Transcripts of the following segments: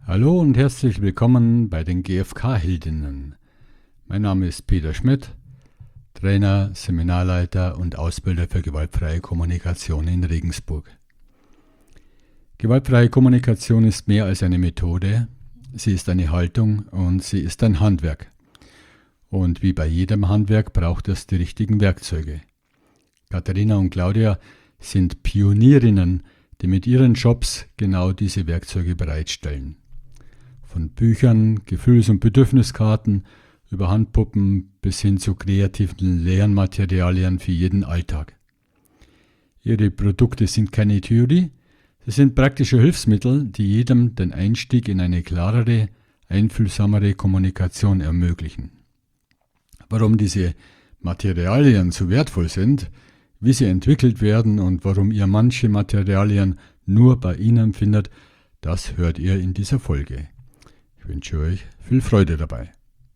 Hallo und herzlich willkommen bei den GfK-Heldinnen. Mein Name ist Peter Schmidt, Trainer, Seminarleiter und Ausbilder für gewaltfreie Kommunikation in Regensburg. Gewaltfreie Kommunikation ist mehr als eine Methode, sie ist eine Haltung und sie ist ein Handwerk. Und wie bei jedem Handwerk braucht es die richtigen Werkzeuge. Katharina und Claudia sind Pionierinnen, die mit ihren Jobs genau diese Werkzeuge bereitstellen. Von Büchern, Gefühls- und Bedürfniskarten über Handpuppen bis hin zu kreativen Lernmaterialien für jeden Alltag. Ihre Produkte sind keine Theorie, sie sind praktische Hilfsmittel, die jedem den Einstieg in eine klarere, einfühlsamere Kommunikation ermöglichen. Warum diese Materialien so wertvoll sind, wie sie entwickelt werden und warum ihr manche Materialien nur bei Ihnen findet, das hört ihr in dieser Folge. Ich wünsche euch viel Freude dabei.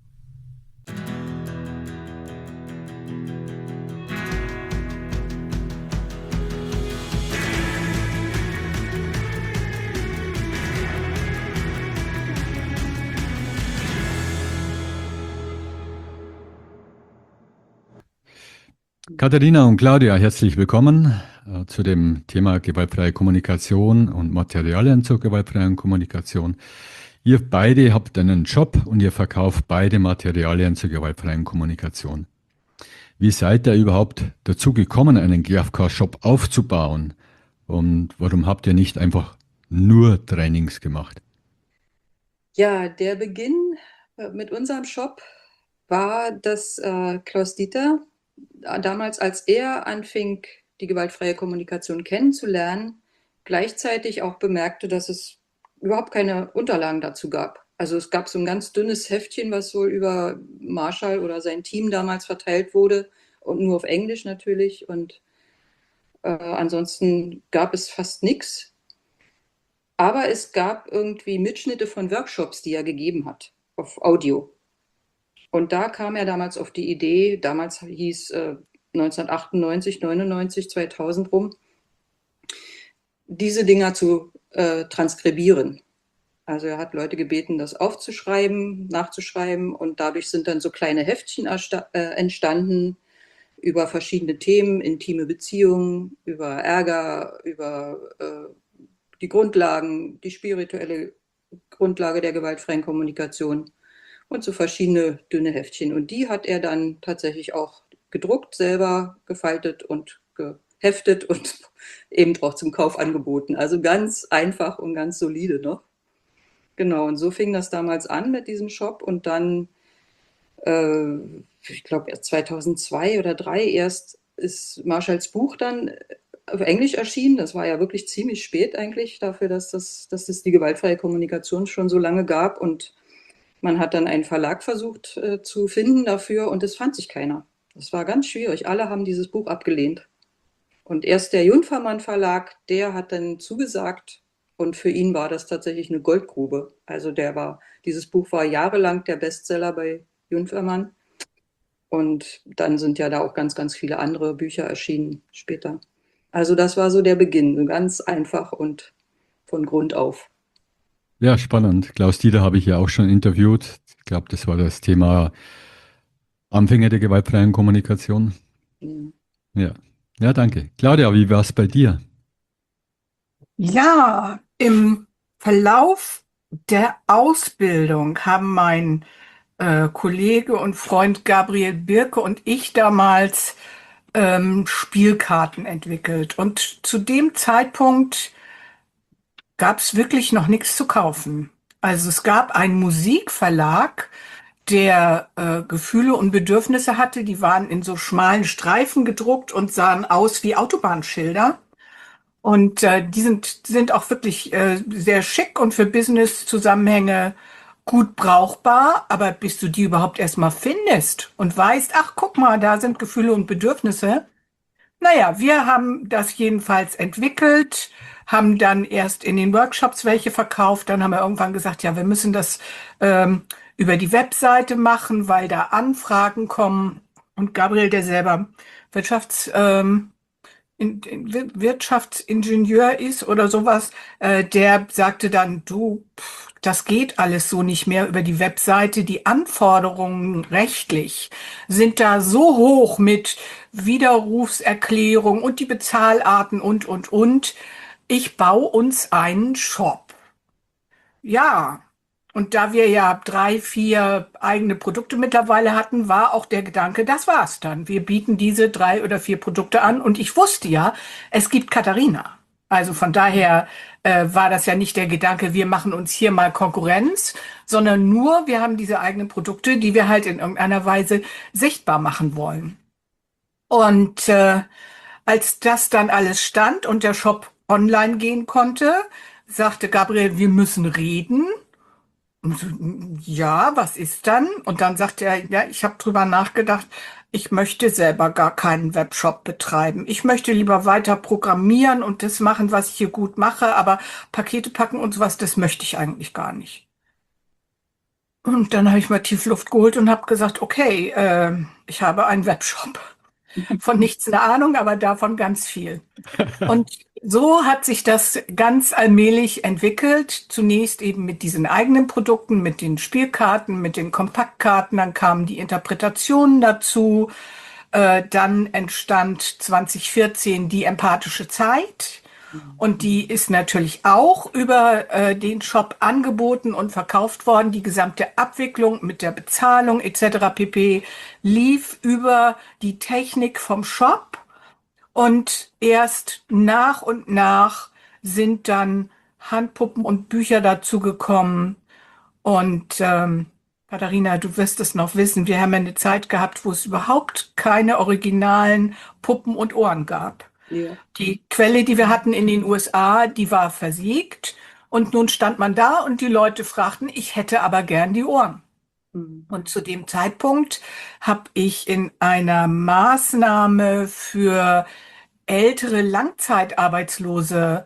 Katharina und Claudia, herzlich willkommen zu dem Thema gewaltfreie Kommunikation und Materialien zur gewaltfreien Kommunikation. Ihr beide habt einen Job und ihr verkauft beide Materialien zur gewaltfreien Kommunikation. Wie seid ihr überhaupt dazu gekommen, einen GfK-Shop aufzubauen? Und warum habt ihr nicht einfach nur Trainings gemacht? Ja, der Beginn mit unserem Shop war, dass Klaus Dieter damals, als er anfing, die gewaltfreie Kommunikation kennenzulernen, gleichzeitig auch bemerkte, dass es überhaupt keine Unterlagen dazu gab. Also es gab so ein ganz dünnes Heftchen, was wohl über Marshall oder sein Team damals verteilt wurde und nur auf Englisch natürlich. Und ansonsten gab es fast nichts. Aber es gab irgendwie Mitschnitte von Workshops, die er gegeben hat, auf Audio. Und da kam er damals auf die Idee, damals hieß 1998, 99, 2000 rum, diese Dinger zu transkribieren. Also er hat Leute gebeten, das aufzuschreiben, nachzuschreiben, und dadurch sind dann so kleine Heftchen entstanden über verschiedene Themen, intime Beziehungen, über Ärger, über die Grundlagen, die spirituelle Grundlage der gewaltfreien Kommunikation und so verschiedene dünne Heftchen. Und die hat er dann tatsächlich auch gedruckt, selber gefaltet und geheftet und eben auch zum Kauf angeboten. Also ganz einfach und ganz solide noch. Genau, und so fing das damals an mit diesem Shop, und dann, ich glaube, erst 2002 oder 2003 erst ist Marshalls Buch dann auf Englisch erschienen. Das war ja wirklich ziemlich spät eigentlich dafür, dass es die gewaltfreie Kommunikation schon so lange gab, und man hat dann einen Verlag versucht zu finden dafür, und es fand sich keiner. Das war ganz schwierig. Alle haben dieses Buch abgelehnt. Und erst der Junfermann Verlag, der hat dann zugesagt, und für ihn war das tatsächlich eine Goldgrube. Also dieses Buch war jahrelang der Bestseller bei Junfermann. Und dann sind ja da auch ganz, ganz viele andere Bücher erschienen später. Also das war so der Beginn, so ganz einfach und von Grund auf. Ja, spannend. Klaus Dieter habe ich ja auch schon interviewt. Ich glaube, das war das Thema Anfänge der gewaltfreien Kommunikation. Ja. Ja, ja, danke. Claudia, wie war es bei dir? Ja, im Verlauf der Ausbildung haben mein Kollege und Freund Gabriel Birke und ich damals Spielkarten entwickelt. Und zu dem Zeitpunkt gab es wirklich noch nichts zu kaufen. Also es gab einen Musikverlag, der Gefühle und Bedürfnisse hatte. Die waren in so schmalen Streifen gedruckt und sahen aus wie Autobahnschilder. Und die sind auch wirklich sehr schick und für Business-Zusammenhänge gut brauchbar. Aber bis du die überhaupt erstmal findest und weißt, ach, guck mal, da sind Gefühle und Bedürfnisse. Naja, wir haben das jedenfalls entwickelt, haben dann erst in den Workshops welche verkauft. Dann haben wir irgendwann gesagt, ja, wir müssen das über die Webseite machen, weil da Anfragen kommen. Und Gabriel, der selber Wirtschafts Wirtschaftsingenieur ist oder sowas, der sagte dann, du, das geht alles so nicht mehr über die Webseite. Die Anforderungen rechtlich sind da so hoch mit Widerrufserklärung und die Bezahlarten und. Ich baue uns einen Shop. Ja, und da wir ja 3, 4 eigene Produkte mittlerweile hatten, war auch der Gedanke, das war's dann. Wir bieten diese 3 oder 4 Produkte an und ich wusste ja, es gibt Katharina. Also von daher war das ja nicht der Gedanke, wir machen uns hier mal Konkurrenz, sondern nur, wir haben diese eigenen Produkte, die wir halt in irgendeiner Weise sichtbar machen wollen. Und als das dann alles stand und der Shop online gehen konnte, sagte Gabriel, wir müssen reden. Und so, ja, was ist dann? Und dann sagte er, ja, ich habe drüber nachgedacht, ich möchte selber gar keinen Webshop betreiben. Ich möchte lieber weiter programmieren und das machen, was ich hier gut mache, aber Pakete packen und sowas, das möchte ich eigentlich gar nicht. Und dann habe ich mal Tiefluft geholt und habe gesagt, okay, ich habe einen Webshop. Von nichts eine Ahnung, aber davon ganz viel. Und so hat sich das ganz allmählich entwickelt. Zunächst eben mit diesen eigenen Produkten, mit den Spielkarten, mit den Kompaktkarten. Dann kamen die Interpretationen dazu. Dann entstand 2014 die Empathische Zeit. Und die ist natürlich auch über den Shop angeboten und verkauft worden. Die gesamte Abwicklung mit der Bezahlung etc. pp. Lief über die Technik vom Shop. Und erst nach und nach sind dann Handpuppen und Bücher dazu gekommen. Und Katharina, du wirst es noch wissen, wir haben ja eine Zeit gehabt, wo es überhaupt keine originalen Puppen und Ohren gab. Ja. Die Quelle, die wir hatten in den USA, die war versiegt. Und nun stand man da und die Leute fragten, ich hätte aber gern die Ohren. Mhm. Und zu dem Zeitpunkt habe ich in einer Maßnahme für ältere Langzeitarbeitslose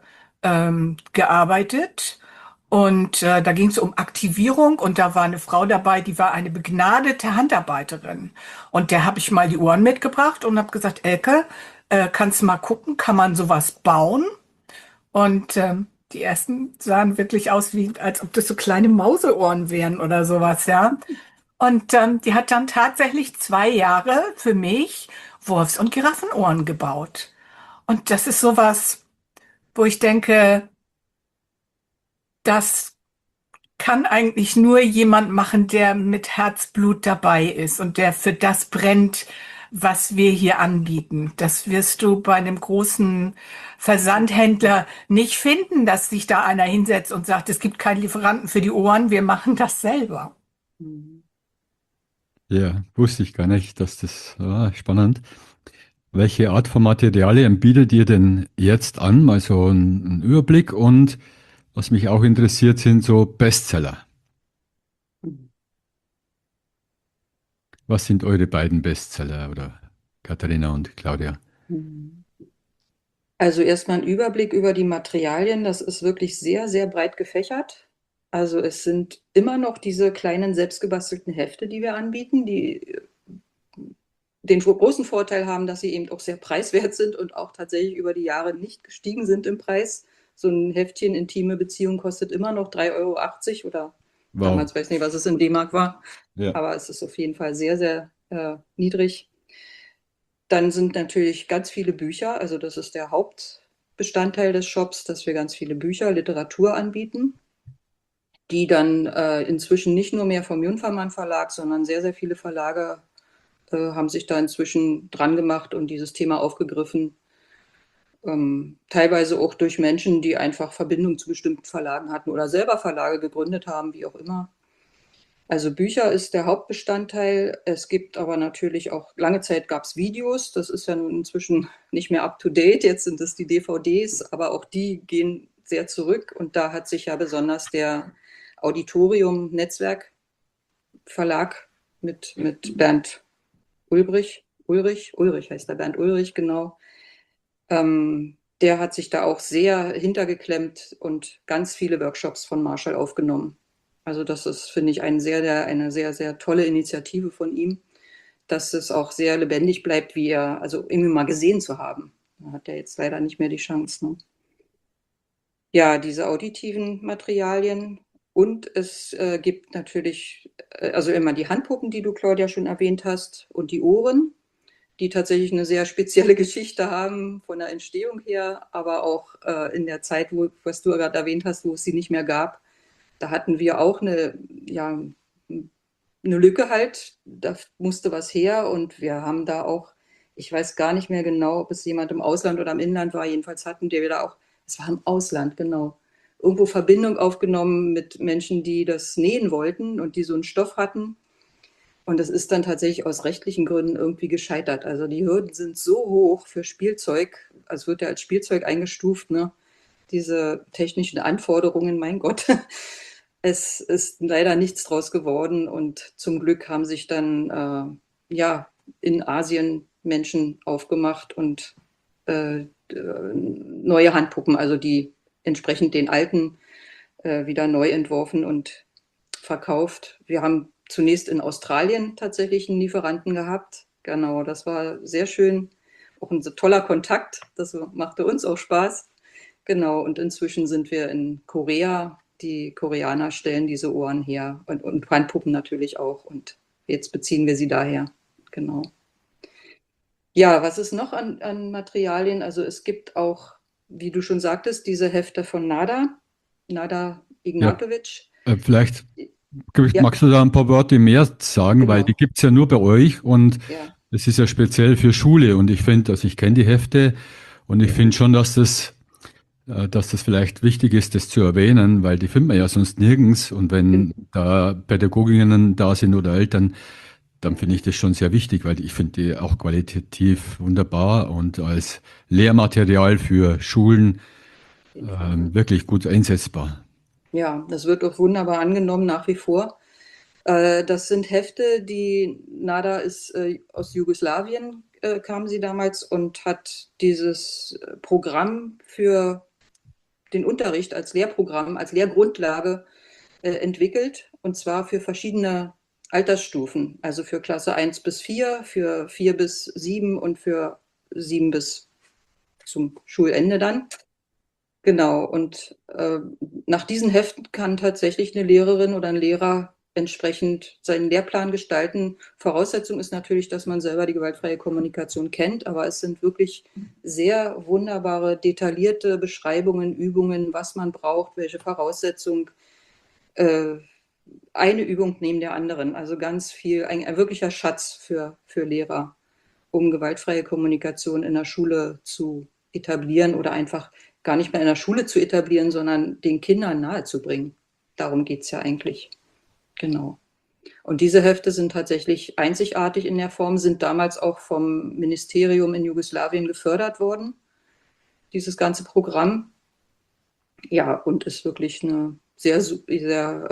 gearbeitet. Und da ging es um Aktivierung und da war eine Frau dabei, die war eine begnadete Handarbeiterin. Und der habe ich mal die Ohren mitgebracht und habe gesagt, Elke, kannst du mal gucken, kann man sowas bauen? Und die ersten sahen wirklich aus, wie als ob das so kleine Mauseohren wären oder sowas, ja. Und die hat dann tatsächlich 2 Jahre für mich Wurfs- und Giraffenohren gebaut. Und das ist sowas, wo ich denke, das kann eigentlich nur jemand machen, der mit Herzblut dabei ist und der für das brennt, was wir hier anbieten. Das wirst du bei einem großen Versandhändler nicht finden, dass sich da einer hinsetzt und sagt, es gibt keinen Lieferanten für die Ohren, wir machen das selber. Mhm. Ja, wusste ich gar nicht, dass das spannend. Welche Art von Materialien bietet ihr denn jetzt an? Mal so einen Überblick und was mich auch interessiert, sind so Bestseller. Mhm. Was sind eure beiden Bestseller oder Katharina und Claudia? Mhm. Also erstmal ein Überblick über die Materialien. Das ist wirklich sehr, sehr breit gefächert. Also es sind immer noch diese kleinen selbstgebastelten Hefte, die wir anbieten, die den großen Vorteil haben, dass sie eben auch sehr preiswert sind und auch tatsächlich über die Jahre nicht gestiegen sind im Preis. So ein Heftchen Intime Beziehung kostet immer noch 3,80 € oder Wow. damals weiß nicht, was es in D-Mark war, Ja. aber es ist auf jeden Fall sehr, sehr niedrig. Dann sind natürlich ganz viele Bücher, also das ist der Hauptbestandteil des Shops, dass wir ganz viele Bücher, Literatur anbieten, die dann inzwischen nicht nur mehr vom Jungfermann Verlag, sondern sehr, sehr viele Verlage haben sich da inzwischen dran gemacht und dieses Thema aufgegriffen. Teilweise auch durch Menschen, die einfach Verbindung zu bestimmten Verlagen hatten oder selber Verlage gegründet haben, wie auch immer. Also Bücher ist der Hauptbestandteil. Es gibt aber natürlich auch, lange Zeit gab es Videos. Das ist ja nun inzwischen nicht mehr up-to-date. Jetzt sind es die DVDs, aber auch die gehen sehr zurück. Und da hat sich ja besonders der Auditorium-Netzwerk Verlag mit Bernd Ulrich heißt der, Bernd Ulrich, genau. Der hat sich da auch sehr hintergeklemmt und ganz viele Workshops von Marshall aufgenommen. Also das ist, finde ich, eine sehr, sehr tolle Initiative von ihm, dass es auch sehr lebendig bleibt, also irgendwie mal gesehen zu haben. Da hat er jetzt leider nicht mehr die Chance. Ne? Ja, diese auditiven Materialien. Und es gibt natürlich, also immer die Handpuppen, die du, Claudia, schon erwähnt hast, und die Ohren, die tatsächlich eine sehr spezielle Geschichte haben von der Entstehung her, aber auch in der Zeit, was du gerade erwähnt hast, wo es sie nicht mehr gab, da hatten wir auch ja, eine Lücke halt, da musste was her und wir haben da auch, ich weiß gar nicht mehr genau, ob es jemand im Ausland oder im Inland war, jedenfalls hatten wir da auch, es war im Ausland, genau, irgendwo Verbindung aufgenommen mit Menschen, die das nähen wollten und die so einen Stoff hatten. Und das ist dann tatsächlich aus rechtlichen Gründen irgendwie gescheitert. Also die Hürden sind so hoch für Spielzeug, also wird ja als Spielzeug eingestuft, ne? Diese technischen Anforderungen, mein Gott. Es ist leider nichts draus geworden und zum Glück haben sich dann ja in Asien Menschen aufgemacht und neue Handpuppen, also die entsprechend den alten wieder neu entworfen und verkauft. Wir haben zunächst in Australien tatsächlich einen Lieferanten gehabt. Genau, das war sehr schön. Auch ein so toller Kontakt. Das machte uns auch Spaß. Genau, und inzwischen sind wir in Korea. Die Koreaner stellen diese Ohren her und Handpuppen natürlich auch. Und jetzt beziehen wir sie daher. Genau. Ja, was ist noch an Materialien? Also es gibt auch, wie du schon sagtest, diese Hefte von Nada Ja, Ignatovic. vielleicht Ja, magst du da ein paar Worte mehr sagen, weil die genau. gibt es ja nur bei euch und Ja, es ist ja speziell für Schule und ich finde, also ich kenne die Hefte und ich finde schon, dass das vielleicht wichtig ist, das zu erwähnen, weil die findet man ja sonst nirgends und wenn da Pädagoginnen da sind oder Eltern, dann finde ich das schon sehr wichtig, weil ich finde die auch qualitativ wunderbar und als Lehrmaterial für Schulen auf jeden Fall. Ne? wirklich gut einsetzbar. Ja, das wird auch wunderbar angenommen nach wie vor. Das sind Hefte, die Nada ist aus Jugoslawien, kam sie damals und hat dieses Programm für den Unterricht als Lehrprogramm, als Lehrgrundlage entwickelt und zwar für verschiedene Altersstufen, also für Klasse 1 bis 4, für 4 bis 7 und für 7 bis zum Schulende dann. Genau, und nach diesen Heften kann tatsächlich eine Lehrerin oder ein Lehrer entsprechend seinen Lehrplan gestalten. Voraussetzung ist natürlich, dass man selber die gewaltfreie Kommunikation kennt, aber es sind wirklich sehr wunderbare, detaillierte Beschreibungen, Übungen, was man braucht, welche Voraussetzungen, äh, eine Übung neben der anderen. Also ganz viel, ein wirklicher Schatz für Lehrer, um gewaltfreie Kommunikation in der Schule zu etablieren oder einfach gar nicht mehr in der Schule zu etablieren, sondern den Kindern nahezubringen. Darum geht es ja eigentlich. Genau. Und diese Hefte sind tatsächlich einzigartig in der Form, sind damals auch vom Ministerium in Jugoslawien gefördert worden, dieses ganze Programm. Ja, und ist wirklich eine sehr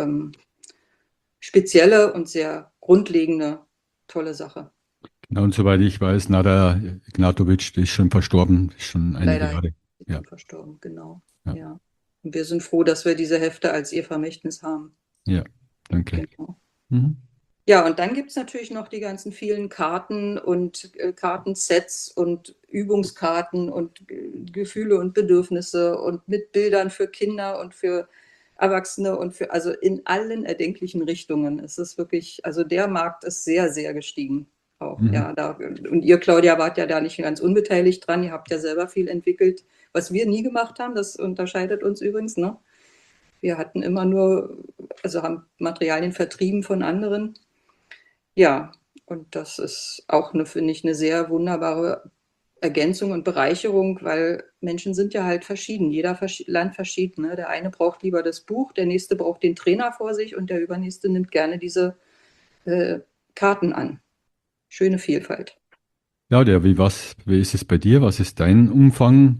spezielle und sehr grundlegende, tolle Sache. Genau, und soweit ich weiß, Nada Ignatovic, die ist schon verstorben, ist schon einige Leider ist Jahre. sie Ja, schon verstorben, genau. ja, Ja. Und wir sind froh, dass wir diese Hefte als ihr Vermächtnis haben. ja, danke. Genau. Mhm. Ja, und dann gibt es natürlich noch die ganzen vielen Karten und Kartensets und Übungskarten und Gefühle und Bedürfnisse und mit Bildern für Kinder und für Erwachsene und für, also in allen erdenklichen Richtungen. Es ist wirklich, also der Markt ist sehr, sehr gestiegen. Auch, Mhm. ja, und ihr, Claudia, wart ja da nicht ganz unbeteiligt dran. Ihr habt ja selber viel entwickelt, was wir nie gemacht haben. Das unterscheidet uns übrigens, ne? Wir hatten immer nur, also haben Materialien vertrieben von anderen. Ja, und das ist auch, finde ich, eine sehr wunderbare Ergänzung und Bereicherung, weil Menschen sind ja halt verschieden. Jeder Land verschieden. Ne? Der eine braucht lieber das Buch, der nächste braucht den Trainer vor sich und der übernächste nimmt gerne diese äh, Karten an. Schöne Vielfalt. Claudia, wie ist es bei dir? Was ist dein Umfang?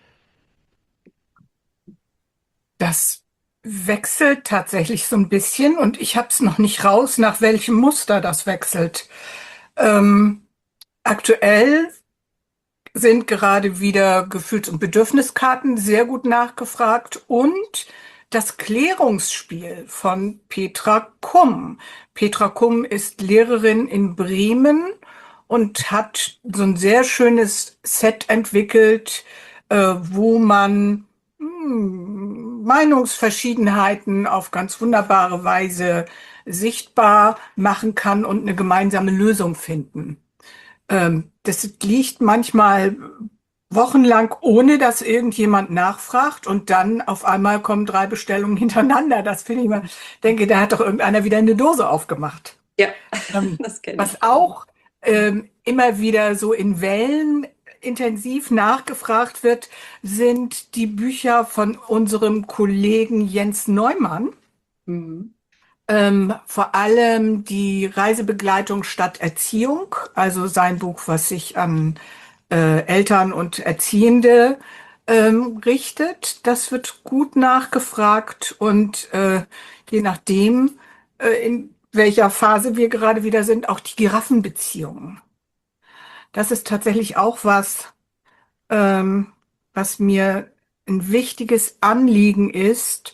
Das wechselt tatsächlich so ein bisschen und ich habe es noch nicht raus, nach welchem Muster das wechselt. Ähm, Aktuell sind gerade wieder Gefühls- und Bedürfniskarten sehr gut nachgefragt und das Klärungsspiel von Petra Kumm. Petra Kumm ist Lehrerin in Bremen und hat so ein sehr schönes Set entwickelt, wo man Meinungsverschiedenheiten auf ganz wunderbare Weise sichtbar machen kann und eine gemeinsame Lösung finden. Das liegt manchmal wochenlang, ohne dass irgendjemand nachfragt, und dann auf einmal kommen 3 Bestellungen hintereinander. Das finde ich mal, denke, da hat doch irgendeiner wieder eine Dose aufgemacht. Ja, Ähm, das kenne ich. Was auch immer wieder so in Wellen intensiv nachgefragt wird, sind die Bücher von unserem Kollegen Jens Neumann. Mhm. Vor allem die Reisebegleitung statt Erziehung, also sein Buch, was sich an Eltern und Erziehende richtet. Das wird gut nachgefragt, und je nachdem, in welcher Phase wir gerade wieder sind, auch die Giraffenbeziehungen. Das ist tatsächlich auch was, was mir ein wichtiges Anliegen ist.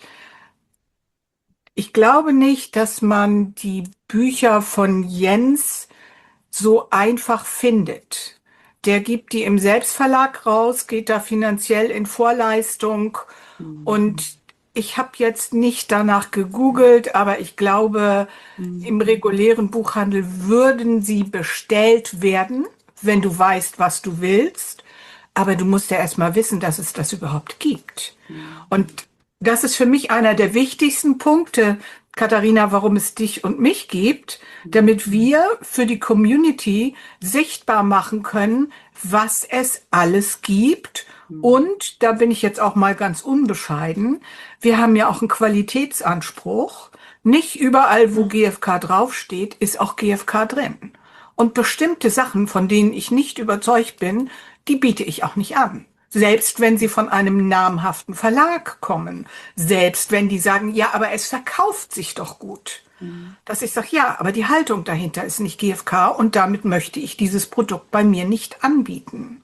Ich glaube nicht, dass man die Bücher von Jens so einfach findet. Der gibt die im Selbstverlag raus, geht da finanziell in Vorleistung, und ich habe jetzt nicht danach gegoogelt, aber ich glaube, im regulären Buchhandel würden sie bestellt werden, wenn du weißt, was du willst. Aber du musst ja erstmal wissen, dass es das überhaupt gibt. Und das ist für mich einer der wichtigsten Punkte, Katharina, warum es dich und mich gibt, damit wir für die Community sichtbar machen können, was es alles gibt. Und da bin ich jetzt auch mal ganz unbescheiden. Wir haben ja auch einen Qualitätsanspruch. Nicht überall, wo GfK draufsteht, ist auch GfK drin. Und bestimmte Sachen, von denen ich nicht überzeugt bin, die biete ich auch nicht an. Selbst wenn sie von einem namhaften Verlag kommen. Selbst wenn die sagen, ja, aber es verkauft sich doch gut. Dass ich sage, ja, aber die Haltung dahinter ist nicht GfK, und damit möchte ich dieses Produkt bei mir nicht anbieten.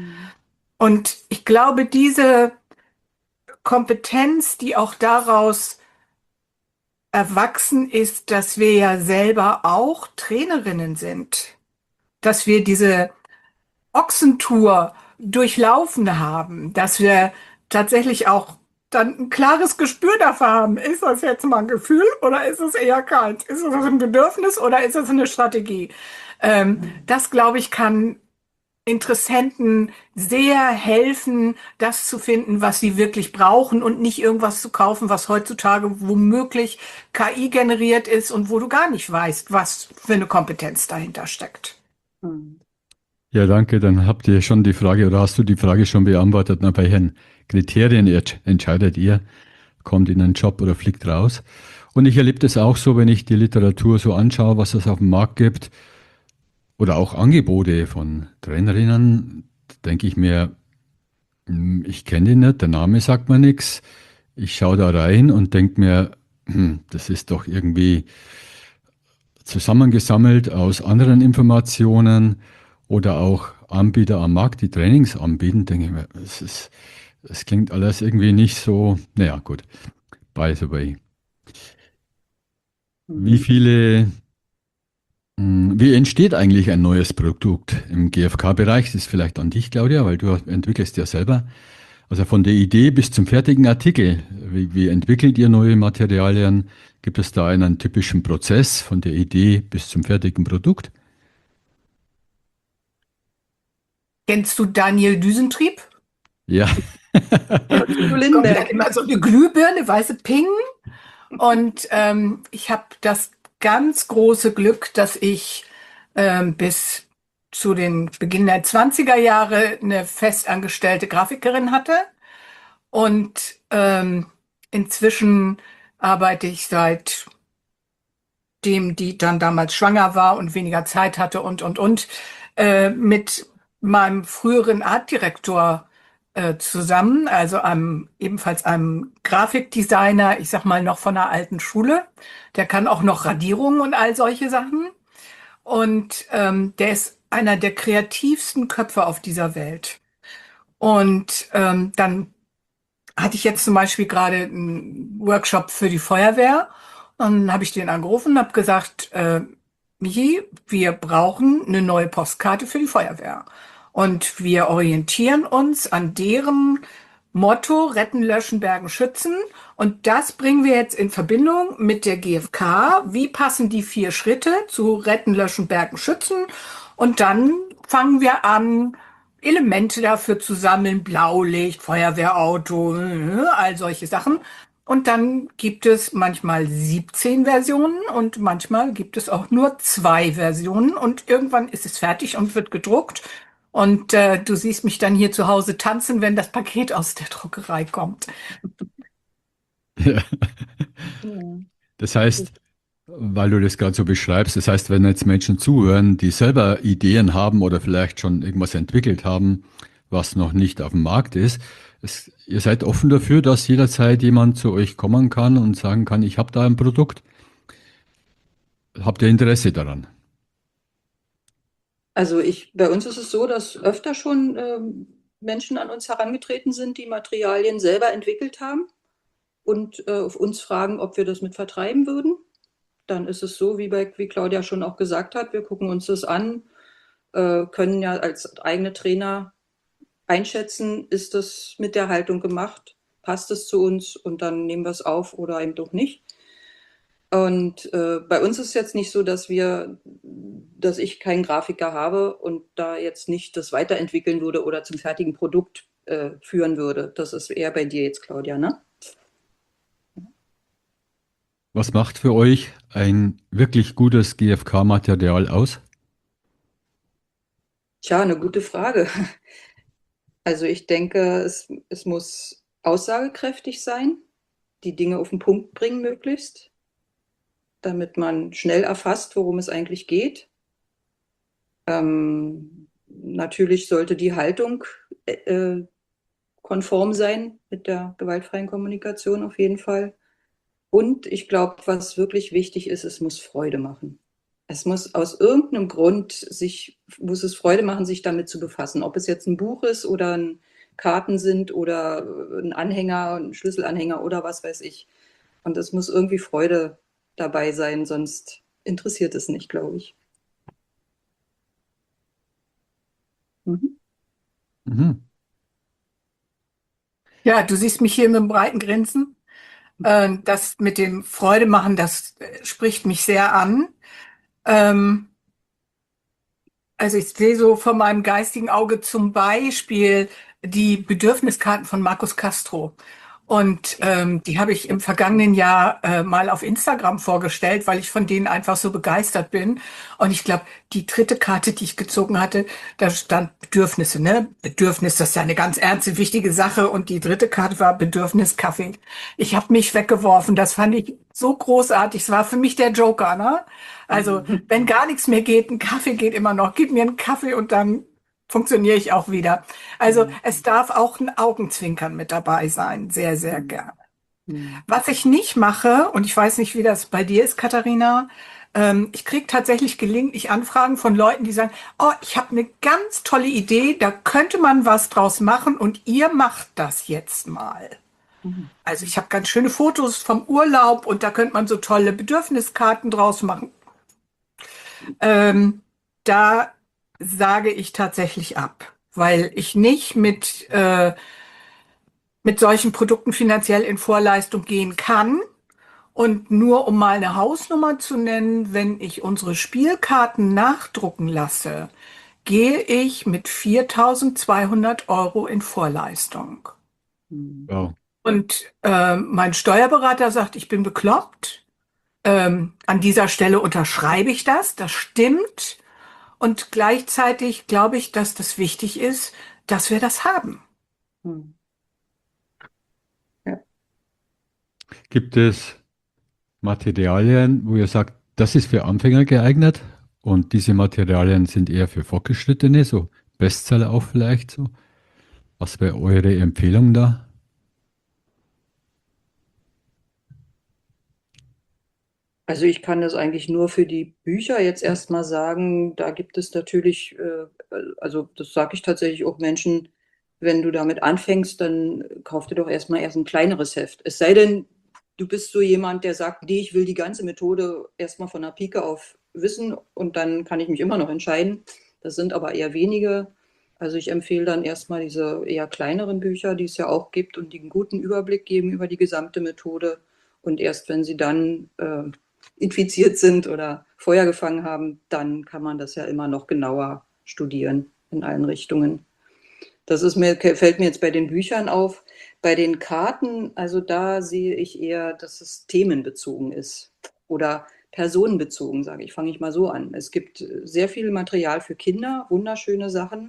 Und ich glaube, diese Kompetenz, die auch daraus erwachsen ist, dass wir ja selber auch Trainerinnen sind, dass wir diese Ochsentour durchlaufen haben, dass wir tatsächlich auch dann ein klares Gespür dafür haben, ist das jetzt mal ein Gefühl oder ist es eher kalt? Ist es ein Bedürfnis oder ist es eine Strategie? Das, glaube ich, kann Interessenten sehr helfen, das zu finden, was sie wirklich brauchen, und nicht irgendwas zu kaufen, was heutzutage womöglich KI generiert ist und wo du gar nicht weißt, was für eine Kompetenz dahinter steckt. Ja, danke. Dann habt ihr schon die Frage, oder hast du die Frage schon beantwortet? Na, bei welchen Kriterien entscheidet ihr, kommt in einen Job oder fliegt raus? Und ich erlebe das auch so, wenn ich die Literatur so anschaue, was es auf dem Markt gibt, oder auch Angebote von Trainerinnen, denke ich mir, ich kenne die nicht, der Name sagt mir nichts. Ich schaue da rein und denke mir, das ist doch irgendwie zusammengesammelt aus anderen Informationen oder auch Anbieter am Markt, die Trainings anbieten. Denke ich mir, es klingt alles irgendwie nicht so, naja, gut, by the way. Wie entsteht eigentlich ein neues Produkt im GfK-Bereich? Das ist vielleicht an dich, Claudia, weil du entwickelst ja selber. Also von der Idee bis zum fertigen Artikel. Wie entwickelt ihr neue Materialien? Gibt es da einen typischen Prozess von der Idee bis zum fertigen Produkt? Kennst du Daniel Düsentrieb? Ja. Kommt dann immer so eine Glühbirne, weiße Ping. Und ich habe das ganz große Glück, dass ich bis zu den Beginn der 20er Jahre eine festangestellte Grafikerin hatte. Und inzwischen arbeite ich, seitdem die dann damals schwanger war und weniger Zeit hatte und mit meinem früheren Artdirektor zusammen, also ebenfalls einem Grafikdesigner, ich sag mal noch von der alten Schule. Der kann auch noch Radierungen und all solche Sachen. Und der ist einer der kreativsten Köpfe auf dieser Welt. Und dann hatte ich jetzt zum Beispiel gerade einen Workshop für die Feuerwehr. Und dann habe ich den angerufen und habe gesagt, wie wir brauchen eine neue Postkarte für die Feuerwehr. Und wir orientieren uns an deren Motto Retten, Löschen, Bergen, Schützen. Und das bringen wir jetzt in Verbindung mit der GfK. Wie passen die 4 Schritte zu Retten, Löschen, Bergen, Schützen? Und dann fangen wir an, Elemente dafür zu sammeln, Blaulicht, Feuerwehrauto, all solche Sachen. Und dann gibt es manchmal 17 Versionen und manchmal gibt es auch nur 2 Versionen und irgendwann ist es fertig und wird gedruckt. Und du siehst mich dann hier zu Hause tanzen, wenn das Paket aus der Druckerei kommt. Ja. Ja. Das heißt, weil du das gerade so beschreibst, das heißt, wenn jetzt Menschen zuhören, die selber Ideen haben oder vielleicht schon irgendwas entwickelt haben, was noch nicht auf dem Markt ist, ihr seid offen dafür, dass jederzeit jemand zu euch kommen kann und sagen kann, ich habe da ein Produkt. Habt ihr Interesse daran? Also bei uns ist es so, dass öfter schon Menschen an uns herangetreten sind, die Materialien selber entwickelt haben und auf uns fragen, ob wir das mit vertreiben würden. Dann ist es so, wie Claudia schon auch gesagt hat, wir gucken uns das an, können ja als eigene Trainer einschätzen, ist das mit der Haltung gemacht, passt es zu uns und dann nehmen wir es auf oder eben doch nicht. Und bei uns ist es jetzt nicht so, dass ich keinen Grafiker habe und da jetzt nicht das weiterentwickeln würde oder zum fertigen Produkt führen würde. Das ist eher bei dir jetzt, Claudia, ne? Was macht für euch ein wirklich gutes GFK-Material aus? Tja, eine gute Frage. Also ich denke, es muss aussagekräftig sein, die Dinge auf den Punkt bringen möglichst, damit man schnell erfasst, worum es eigentlich geht. Natürlich sollte die Haltung konform sein mit der gewaltfreien Kommunikation auf jeden Fall. Und ich glaube, was wirklich wichtig ist, es muss Freude machen. Es muss aus irgendeinem Grund muss es Freude machen, sich damit zu befassen. Ob es jetzt ein Buch ist oder Karten sind oder ein Anhänger, ein Schlüsselanhänger oder was weiß ich. Und es muss irgendwie Freude dabei sein, sonst interessiert es nicht, glaube ich. Mhm. Mhm. Ja, du siehst mich hier mit einem breiten Grinsen. Das mit dem Freude machen, das spricht mich sehr an. Ähm, Also ich sehe so vor meinem geistigen Auge zum Beispiel die Bedürfniskarten von Marcus Castro. Und die habe ich im vergangenen Jahr mal auf Instagram vorgestellt, weil ich von denen einfach so begeistert bin. Und ich glaube, die 3. Karte, die ich gezogen hatte, da stand Bedürfnisse, ne? Bedürfnis, das ist ja eine ganz ernste, wichtige Sache. Und die 3. Karte war Bedürfnis Kaffee. Ich habe mich weggeworfen. Das fand ich so großartig. Es war für mich der Joker, ne? Also, wenn gar nichts mehr geht, ein Kaffee geht immer noch. Gib mir einen Kaffee und dann funktioniere ich auch wieder. Also, es darf auch ein Augenzwinkern mit dabei sein. Sehr, sehr gerne. Was ich nicht mache, und ich weiß nicht, wie das bei dir ist, Katharina, ich kriege tatsächlich gelegentlich Anfragen von Leuten, die sagen, oh, ich habe eine ganz tolle Idee, da könnte man was draus machen und ihr macht das jetzt mal. Also ich habe ganz schöne Fotos vom Urlaub und da könnte man so tolle Bedürfniskarten draus machen. Da sage ich tatsächlich ab, weil ich nicht mit solchen Produkten finanziell in Vorleistung gehen kann. Und nur um mal eine Hausnummer zu nennen, wenn ich unsere Spielkarten nachdrucken lasse, gehe ich mit 4.200 Euro in Vorleistung. Wow. Und mein Steuerberater sagt, ich bin bekloppt. An dieser Stelle unterschreibe ich das, das stimmt. Und gleichzeitig glaube ich, dass das wichtig ist, dass wir das haben. Ja. Gibt es Materialien, wo ihr sagt, das ist für Anfänger geeignet und diese Materialien sind eher für Fortgeschrittene, so Bestseller auch vielleicht so? Was wäre eure Empfehlung da? Also ich kann das eigentlich nur für die Bücher jetzt erstmal sagen. Da gibt es natürlich, also das sage ich tatsächlich auch Menschen, wenn du damit anfängst, dann kauf dir doch erst ein kleineres Heft. Es sei denn, du bist so jemand, der sagt, nee, ich will die ganze Methode erstmal von der Pike auf wissen und dann kann ich mich immer noch entscheiden. Das sind aber eher wenige. Also ich empfehle dann erstmal diese eher kleineren Bücher, die es ja auch gibt und die einen guten Überblick geben über die gesamte Methode. Und erst wenn sie dann infiziert sind oder Feuer gefangen haben, dann kann man das ja immer noch genauer studieren in allen Richtungen. Fällt mir jetzt bei den Büchern auf. Bei den Karten, also da sehe ich eher, dass es themenbezogen ist oder personenbezogen, sage ich. Fange ich mal so an. Es gibt sehr viel Material für Kinder, wunderschöne Sachen.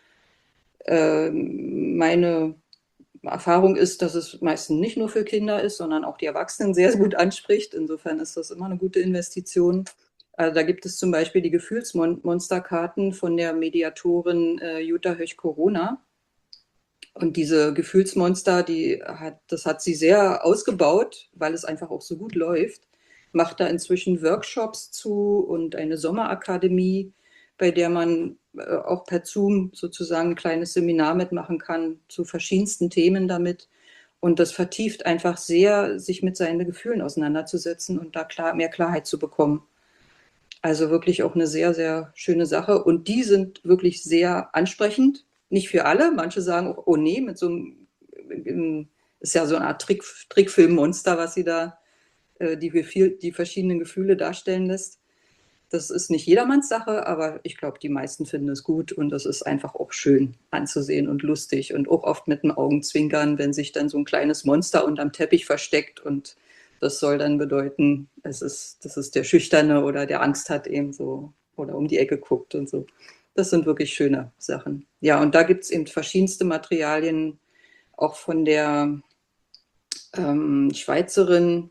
Meine Erfahrung ist, dass es meistens nicht nur für Kinder ist, sondern auch die Erwachsenen sehr gut anspricht. Insofern ist das immer eine gute Investition. Also da gibt es zum Beispiel die Gefühlsmonsterkarten von der Mediatorin Jutta Höch-Corona. Und diese Gefühlsmonster, das hat sie sehr ausgebaut, weil es einfach auch so gut läuft. Macht da inzwischen Workshops zu und eine Sommerakademie, bei der man auch per Zoom sozusagen ein kleines Seminar mitmachen kann zu verschiedensten Themen damit. Und das vertieft einfach sehr, sich mit seinen Gefühlen auseinanderzusetzen und da mehr Klarheit zu bekommen. Also wirklich auch eine sehr, sehr schöne Sache. Und die sind wirklich sehr ansprechend. Nicht für alle. Manche sagen auch, oh nee, mit so einem, ist ja so eine Art Trickfilmmonster, was sie da, die verschiedenen Gefühle darstellen lässt. Das ist nicht jedermanns Sache, aber ich glaube, die meisten finden es gut und das ist einfach auch schön anzusehen und lustig und auch oft mit dem Augenzwinkern, wenn sich dann so ein kleines Monster unterm Teppich versteckt und das soll dann bedeuten, das ist der Schüchterne oder der Angst hat eben so oder um die Ecke guckt und so. Das sind wirklich schöne Sachen. Ja, und da gibt es eben verschiedenste Materialien, auch von der Schweizerin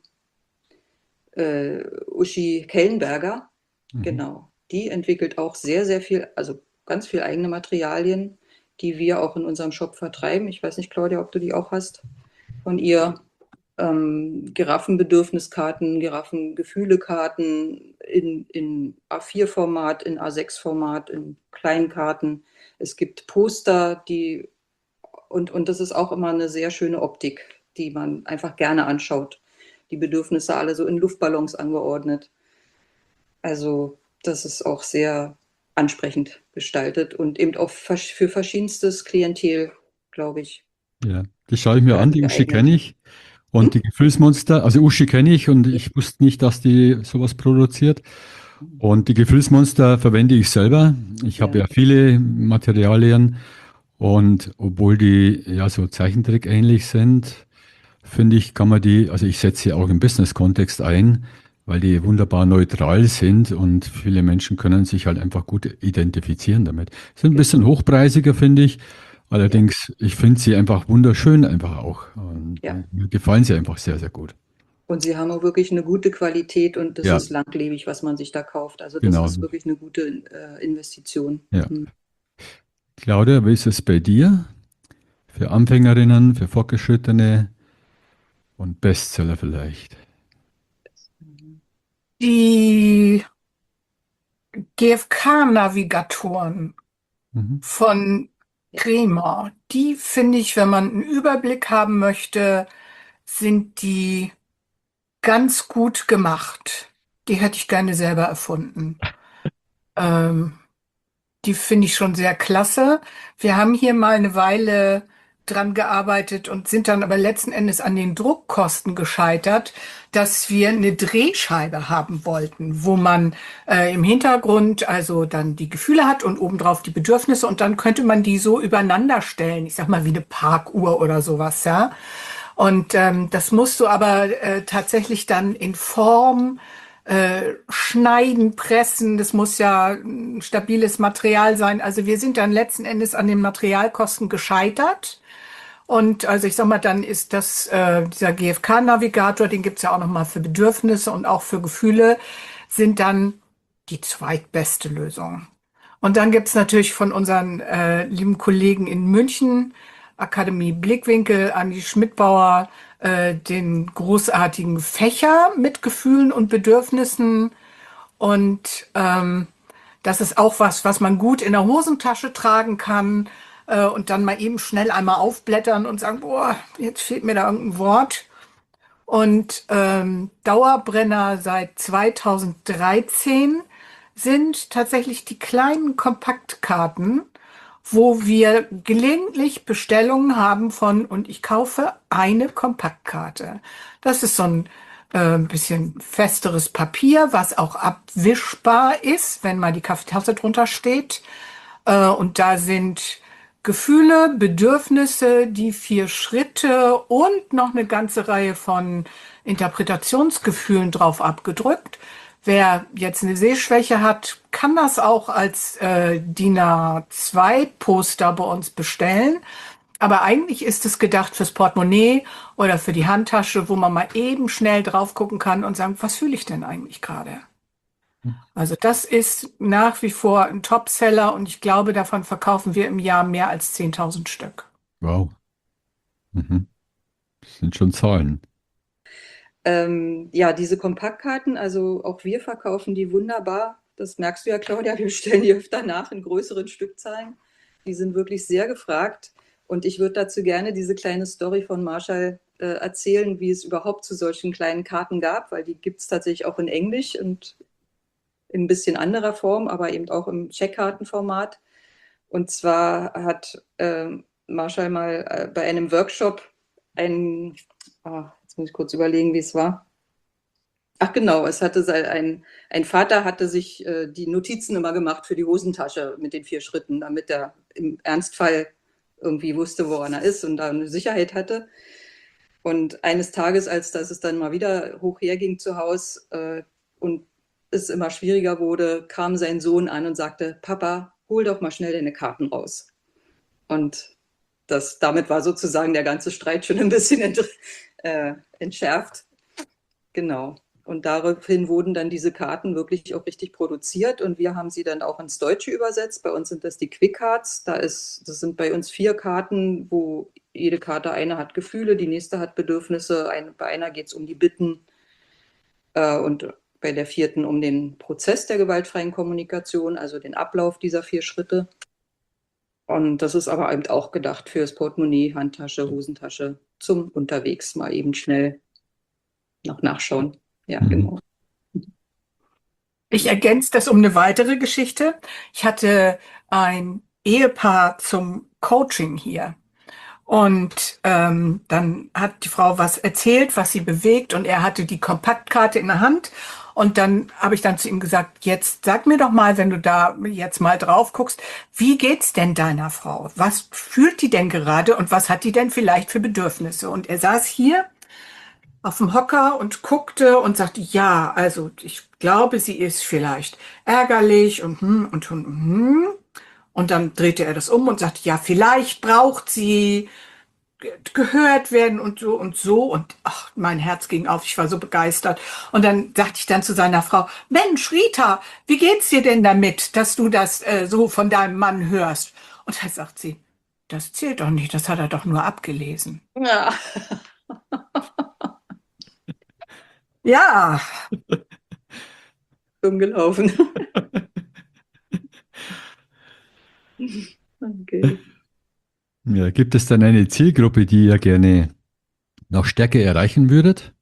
Uschi Kellenberger. Genau. Die entwickelt auch sehr, sehr viel, also ganz viel eigene Materialien, die wir auch in unserem Shop vertreiben. Ich weiß nicht, Claudia, ob du die auch hast von ihr. Giraffenbedürfniskarten, Giraffengefühlekarten in A4-Format, in A6-Format, in Kleinkarten. Es gibt Poster, und das ist auch immer eine sehr schöne Optik, die man einfach gerne anschaut. Die Bedürfnisse alle so in Luftballons angeordnet. Also das ist auch sehr ansprechend gestaltet und eben auch für verschiedenstes Klientel, glaube ich. Ja, das schaue ich mir an. Die Uschi kenne ich. Und die Gefühlsmonster, also Uschi kenne ich und ich wusste nicht, dass die sowas produziert. Und die Gefühlsmonster verwende ich selber. Ich habe ja viele Materialien und obwohl die ja so Zeichentrick ähnlich sind, finde ich, kann man die, also ich setze sie auch im Business-Kontext ein, weil die wunderbar neutral sind und viele Menschen können sich halt einfach gut identifizieren damit. Sind ein bisschen hochpreisiger, finde ich. Allerdings, ich finde sie einfach wunderschön einfach auch. Und mir gefallen sie einfach sehr, sehr gut. Und sie haben auch wirklich eine gute Qualität und das Ja, ist langlebig, was man sich da kauft. Also das genau. ist wirklich eine gute Investition. Ja. Claudia, wie ist es bei dir? Für Anfängerinnen, für Fortgeschrittene und Bestseller vielleicht? Die GfK-Navigatoren von Kremer, die finde ich, wenn man einen Überblick haben möchte, sind die ganz gut gemacht. Die hätte ich gerne selber erfunden. Die finde ich schon sehr klasse. Wir haben hier mal eine Weile dran gearbeitet und sind dann aber letzten Endes an den Druckkosten gescheitert, dass wir eine Drehscheibe haben wollten, wo man im Hintergrund also dann die Gefühle hat und obendrauf die Bedürfnisse und dann könnte man die so übereinander stellen. Ich sag mal wie eine Parkuhr oder sowas, ja. Und das musst du aber tatsächlich dann in Form schneiden, pressen, das muss ja ein stabiles Material sein. Also wir sind dann letzten Endes an den Materialkosten gescheitert. Und also ich sag mal, dann ist das dieser GfK-Navigator, den gibt's ja auch nochmal für Bedürfnisse und auch für Gefühle, sind dann die zweitbeste Lösung. Und dann gibt's natürlich von unseren lieben Kollegen in München, Akademie Blickwinkel, Andi Schmidbauer, den großartigen Fächer mit Gefühlen und Bedürfnissen. Und das ist auch was man gut in der Hosentasche tragen kann und dann mal eben schnell einmal aufblättern und sagen, boah, jetzt fehlt mir da irgendein Wort. Und Dauerbrenner seit 2013 sind tatsächlich die kleinen Kompaktkarten, wo wir gelegentlich Bestellungen haben von, und ich kaufe eine Kompaktkarte. Das ist so ein bisschen festeres Papier, was auch abwischbar ist, wenn mal die Kaffeetasse drunter steht. Und da sind Gefühle, Bedürfnisse, die 4 Schritte und noch eine ganze Reihe von Interpretationsgefühlen drauf abgedrückt. Wer jetzt eine Sehschwäche hat, kann das auch als DIN A2-Poster bei uns bestellen. Aber eigentlich ist es gedacht fürs Portemonnaie oder für die Handtasche, wo man mal eben schnell drauf gucken kann und sagen, was fühle ich denn eigentlich gerade? Also das ist nach wie vor ein Topseller und ich glaube, davon verkaufen wir im Jahr mehr als 10.000 Stück. Wow. Mhm. Das sind schon Zahlen. Ja, diese Kompaktkarten, also auch wir verkaufen die wunderbar. Das merkst du ja, Claudia, wir stellen die öfter nach in größeren Stückzahlen. Die sind wirklich sehr gefragt. Und ich würde dazu gerne diese kleine Story von Marshall erzählen, wie es überhaupt zu solchen kleinen Karten gab, weil die gibt es tatsächlich auch in Englisch und in ein bisschen anderer Form, aber eben auch im Checkkartenformat. Und zwar hat Marshall mal bei einem Workshop ein, jetzt muss ich kurz überlegen, wie es war. Ach genau, es hatte ein Vater hatte sich die Notizen immer gemacht für die Hosentasche mit den 4 Schritten, damit er im Ernstfall irgendwie wusste, woran er ist und da eine Sicherheit hatte. Und eines Tages, als das es dann mal wieder hoch herging zu Haus und es immer schwieriger wurde, kam sein Sohn an und sagte, Papa, hol doch mal schnell deine Karten raus. Und damit war sozusagen der ganze Streit schon ein bisschen entschärft. Genau. Und daraufhin wurden dann diese Karten wirklich auch richtig produziert und wir haben sie dann auch ins Deutsche übersetzt. Bei uns sind das die Quick Cards. Das sind bei uns 4 Karten, wo jede Karte, eine hat Gefühle, die nächste hat Bedürfnisse, bei einer geht es um die Bitten und bei der 4. um den Prozess der gewaltfreien Kommunikation, also den Ablauf dieser 4 Schritte. Und das ist aber eben auch gedacht fürs Portemonnaie, Handtasche, Hosentasche, zum unterwegs mal eben schnell noch nachschauen. Ja, genau. Ich ergänze das um eine weitere Geschichte. Ich hatte ein Ehepaar zum Coaching hier. Und dann hat die Frau was erzählt, was sie bewegt, und er hatte die Kompaktkarte in der Hand. Und dann habe ich dann zu ihm gesagt, jetzt sag mir doch mal, wenn du da jetzt mal drauf guckst, wie geht's denn deiner Frau? Was fühlt die denn gerade und was hat die denn vielleicht für Bedürfnisse? Und er saß hier auf dem Hocker und guckte und sagte, ja, also ich glaube, sie ist vielleicht ärgerlich und. Und dann drehte er das um und sagte, ja, vielleicht braucht sie gehört werden und so und so. Und ach, mein Herz ging auf, ich war so begeistert. Und dann sagte ich dann zu seiner Frau, Mensch, Rita, wie geht's dir denn damit, dass du das so von deinem Mann hörst? Und da sagt sie, das zählt doch nicht, das hat er doch nur abgelesen. Ja. Ja, Dumm gelaufen. Okay. Ja, gibt es dann eine Zielgruppe, die ihr gerne noch stärker erreichen würdet?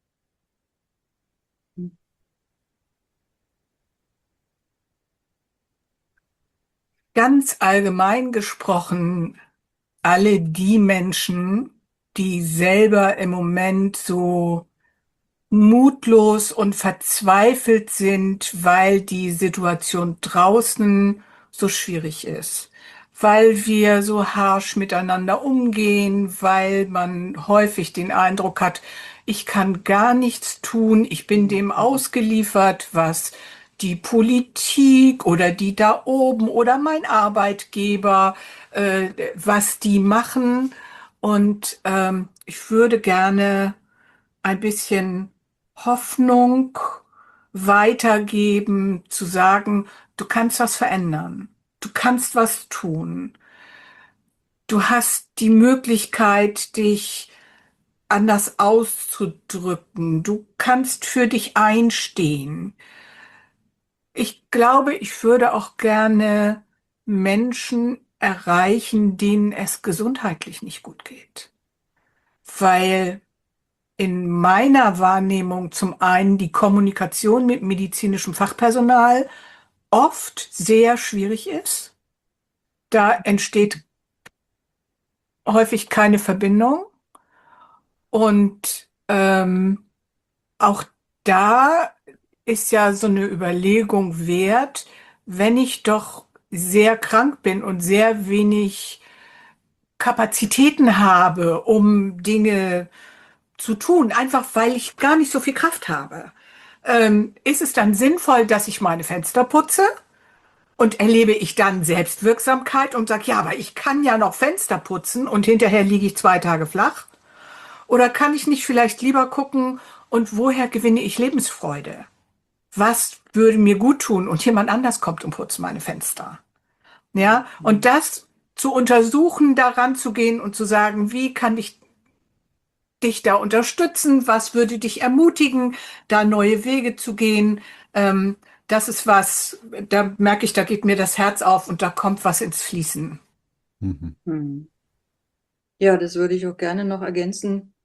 ganz allgemein gesprochen, alle die Menschen, die selber im Moment so mutlos und verzweifelt sind, weil die Situation draußen so schwierig ist, weil wir so harsch miteinander umgehen, weil man häufig den Eindruck hat, ich kann gar nichts tun, ich bin dem ausgeliefert, was die Politik oder die da oben oder mein Arbeitgeber, was die machen. Und ich würde gerne ein bisschen Hoffnung weitergeben, zu sagen, du kannst was verändern, du kannst was tun, du hast die Möglichkeit, dich anders auszudrücken, du kannst für dich einstehen. Ich glaube, ich würde auch gerne Menschen erreichen, denen es gesundheitlich nicht gut geht, weil in meiner Wahrnehmung zum einen die Kommunikation mit medizinischem Fachpersonal oft sehr schwierig ist. Da entsteht häufig keine Verbindung und auch da ist ja so eine Überlegung wert, wenn ich doch sehr krank bin und sehr wenig Kapazitäten habe, um Dinge zu tun, einfach weil ich gar nicht so viel Kraft habe. Ist es dann sinnvoll, dass ich meine Fenster putze? Und erlebe ich dann Selbstwirksamkeit und sage, ja, aber ich kann ja noch Fenster putzen und hinterher liege ich 2 Tage flach? Oder kann ich nicht vielleicht lieber gucken, und woher gewinne ich Lebensfreude? Was würde mir gut tun? Und jemand anders kommt und putzt meine Fenster. Ja, und das zu untersuchen, daran zu gehen und zu sagen, wie kann ich dich da unterstützen? Was würde dich ermutigen, da neue Wege zu gehen? Das ist was, da merke ich, da geht mir das Herz auf und da kommt was ins Fließen. Mhm. Hm. Ja, das würde ich auch gerne noch ergänzen.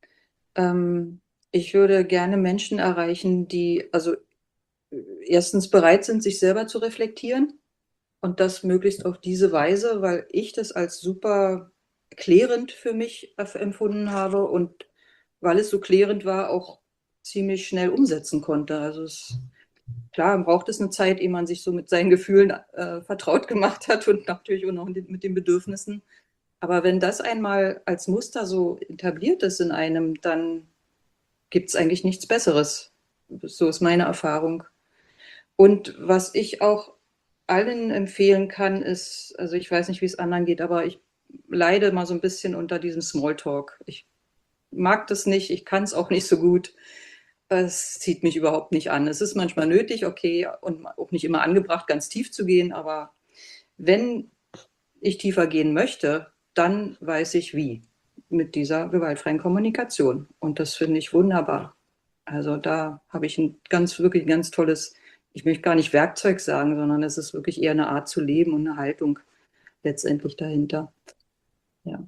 Ich würde gerne Menschen erreichen, die also erstens bereit sind, sich selber zu reflektieren und das möglichst auf diese Weise, weil ich das als super klärend für mich empfunden habe und weil es so klärend war, auch ziemlich schnell umsetzen konnte. Also klar, braucht es eine Zeit, ehe man sich so mit seinen Gefühlen vertraut gemacht hat und natürlich auch noch mit den Bedürfnissen. Aber wenn das einmal als Muster so etabliert ist in einem, dann gibt es eigentlich nichts Besseres. So ist meine Erfahrung. Und was ich auch allen empfehlen kann, ist, also ich weiß nicht, wie es anderen geht, aber ich leide mal so ein bisschen unter diesem Smalltalk. Ich mag das nicht, ich kann es auch nicht so gut. Es zieht mich überhaupt nicht an. Es ist manchmal nötig, okay, und auch nicht immer angebracht, ganz tief zu gehen, aber wenn ich tiefer gehen möchte, dann weiß ich wie. Mit dieser gewaltfreien Kommunikation. Und das finde ich wunderbar. Also da habe ich wirklich ein ganz tolles, ich möchte gar nicht Werkzeug sagen, sondern es ist wirklich eher eine Art zu leben und eine Haltung letztendlich dahinter. Ja.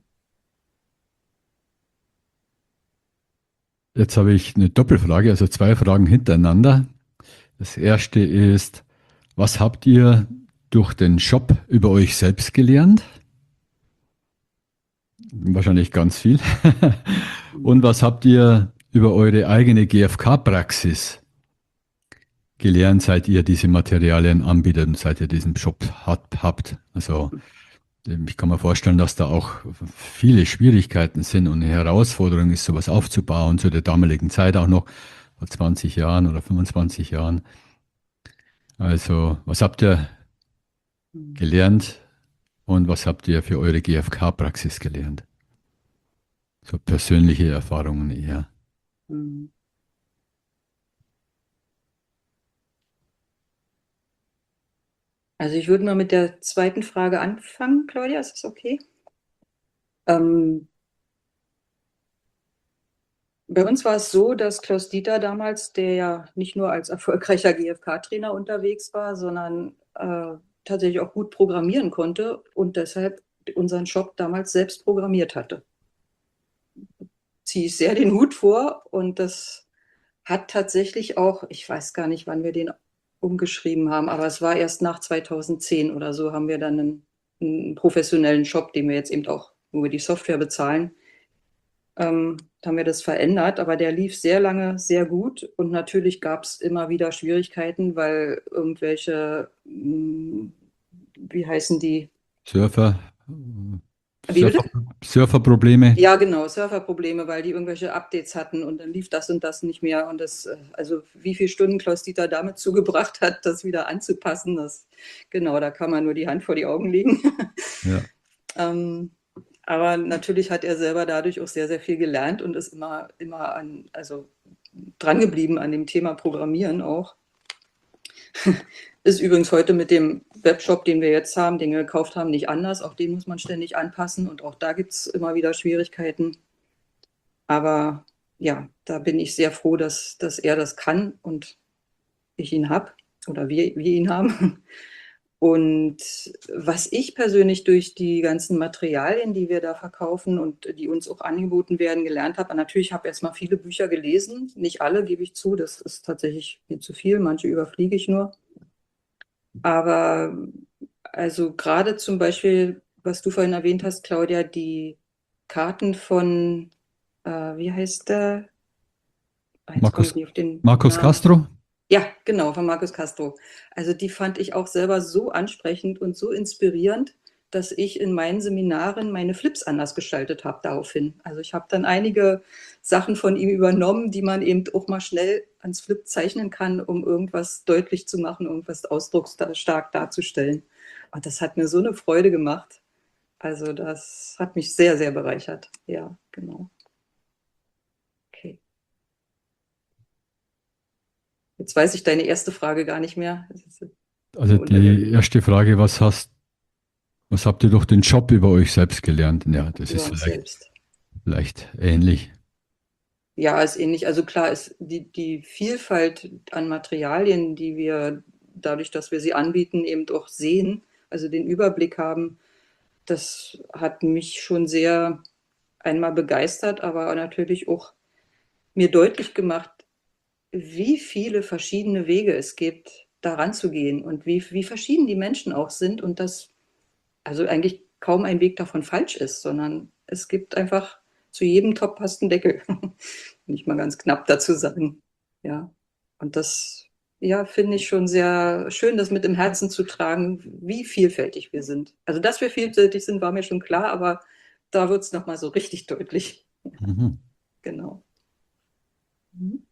Jetzt habe ich eine Doppelfrage, also 2 Fragen hintereinander. Das erste ist, was habt ihr durch den Shop über euch selbst gelernt? Wahrscheinlich ganz viel. Und was habt ihr über eure eigene GfK-Praxis gelernt, seit ihr diese Materialien anbietet und seit ihr diesen Shop habt? Also ich kann mir vorstellen, dass da auch viele Schwierigkeiten sind und eine Herausforderung ist, sowas aufzubauen, zu der damaligen Zeit auch noch, vor 20 Jahren oder 25 Jahren. Also, was habt ihr gelernt und was habt ihr für eure GfK-Praxis gelernt? So persönliche Erfahrungen eher. Mhm. Also ich würde mal mit der zweiten Frage anfangen, Claudia, ist das okay? Ähm, Bei uns war es so, dass Klaus Dieter damals, der ja nicht nur als erfolgreicher GfK-Trainer unterwegs war, sondern tatsächlich auch gut programmieren konnte und deshalb unseren Shop damals selbst programmiert hatte. Ziehe ich sehr den Hut vor und das hat tatsächlich auch, ich weiß gar nicht, wann wir den umgeschrieben haben, aber es war erst nach 2010 oder so, haben wir dann einen professionellen Shop, den wir jetzt eben auch, wo wir die Software bezahlen, haben wir das verändert, aber der lief sehr lange sehr gut und natürlich gab es immer wieder Schwierigkeiten, weil irgendwelche, wie heißen die? Surfer, Wie bitte? Surfer, Surferprobleme. Ja, genau, Serverprobleme, weil die irgendwelche Updates hatten und dann lief das und das nicht mehr. Und das, also wie viele Stunden Klaus Dieter damit zugebracht hat, das wieder anzupassen, genau, da kann man nur die Hand vor die Augen legen. Ja. Aber natürlich hat er selber dadurch auch sehr, sehr viel gelernt und ist immer also dran geblieben an dem Thema Programmieren auch. Ist übrigens heute mit dem Webshop, den wir jetzt haben, den wir gekauft haben, nicht anders. Auch den muss man ständig anpassen und auch da gibt es immer wieder Schwierigkeiten. Aber ja, da bin ich sehr froh, dass er das kann und ich ihn habe oder wir ihn haben. Und was ich persönlich durch die ganzen Materialien, die wir da verkaufen und die uns auch angeboten werden, gelernt habe, natürlich habe ich erstmal viele Bücher gelesen, nicht alle, gebe ich zu, das ist tatsächlich mir zu viel, manche überfliege ich nur. Aber also gerade zum Beispiel, was du vorhin erwähnt hast, Claudia, die Karten von, wie heißt der? Jetzt komme ich Markus, nicht auf den Markus Namen. Castro? Ja, genau, von Marcus Castro. Also die fand ich auch selber so ansprechend und so inspirierend, dass ich in meinen Seminaren meine Flips anders gestaltet habe daraufhin. Also ich habe dann einige Sachen von ihm übernommen, die man eben auch mal schnell ans Flip zeichnen kann, um irgendwas deutlich zu machen, irgendwas ausdrucksstark darzustellen. Und das hat mir so eine Freude gemacht. Also das hat mich sehr, sehr bereichert. Ja, genau. Okay. Jetzt weiß ich deine erste Frage gar nicht mehr. Das ist Also mir die untergegangen. erste Frage, was habt ihr durch den Job über euch selbst gelernt? Ja, das Über ist uns vielleicht, selbst. vielleicht ähnlich. Ja, ist ähnlich. Also klar ist die Vielfalt an Materialien, die wir dadurch, dass wir sie anbieten, eben auch sehen, also den Überblick haben, das hat mich schon sehr einmal begeistert, aber natürlich auch mir deutlich gemacht, wie viele verschiedene Wege es gibt, daran zu gehen und wie verschieden die Menschen auch sind und dass also eigentlich kaum ein Weg davon falsch ist, sondern es gibt einfach zu jedem Topf passt ein Deckel. Nicht mal ganz knapp dazu sagen. Ja. Und das, ja, finde ich schon sehr schön, das mit im Herzen zu tragen, wie vielfältig wir sind. Also, dass wir vielfältig sind, war mir schon klar, aber da wird es nochmal so richtig deutlich. Mhm. Genau. Mhm.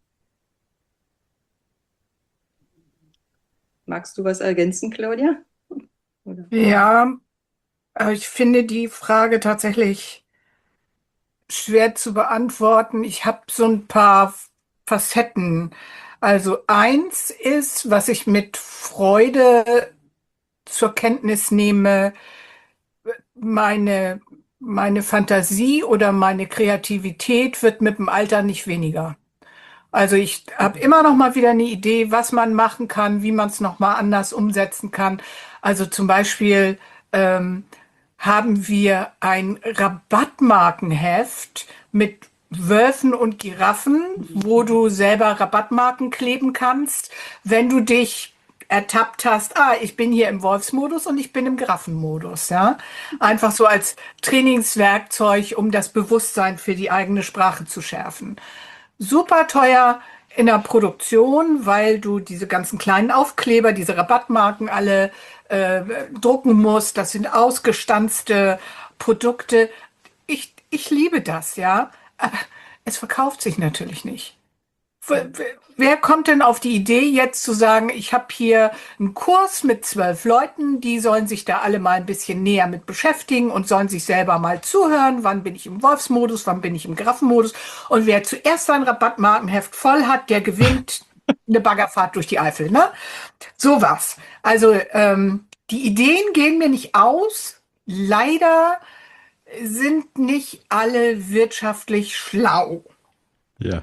Magst du was ergänzen, Claudia? Oder? Ja, aber ich finde die Frage tatsächlich schwer zu beantworten. Ich habe so ein paar Facetten. Also eins ist, was ich mit Freude zur Kenntnis nehme, meine, meine Fantasie oder meine Kreativität wird mit dem Alter nicht weniger. Also ich habe immer noch mal wieder eine Idee, was man machen kann, wie man es noch mal anders umsetzen kann. Also zum Beispiel ähm, haben wir ein Rabattmarkenheft mit Wölfen und Giraffen, wo du selber Rabattmarken kleben kannst, wenn du dich ertappt hast, ich bin hier im Wolfsmodus und ich bin im Giraffenmodus, ja. Einfach so als Trainingswerkzeug, um das Bewusstsein für die eigene Sprache zu schärfen. Super teuer in der Produktion, weil du diese ganzen kleinen Aufkleber, diese Rabattmarken alle äh, drucken musst. Das sind ausgestanzte Produkte. Ich liebe das, ja. Aber es verkauft sich natürlich nicht. Wer kommt denn auf die Idee, jetzt zu sagen, ich habe hier einen Kurs mit 12 Leuten, die sollen sich da alle mal ein bisschen näher mit beschäftigen und sollen sich selber mal zuhören, wann bin ich im Wolfsmodus, wann bin ich im Giraffenmodus, und wer zuerst sein Rabattmarkenheft voll hat, der gewinnt eine Baggerfahrt durch die Eifel, ne? Sowas. Also die Ideen gehen mir nicht aus. Leider sind nicht alle wirtschaftlich schlau. Ja.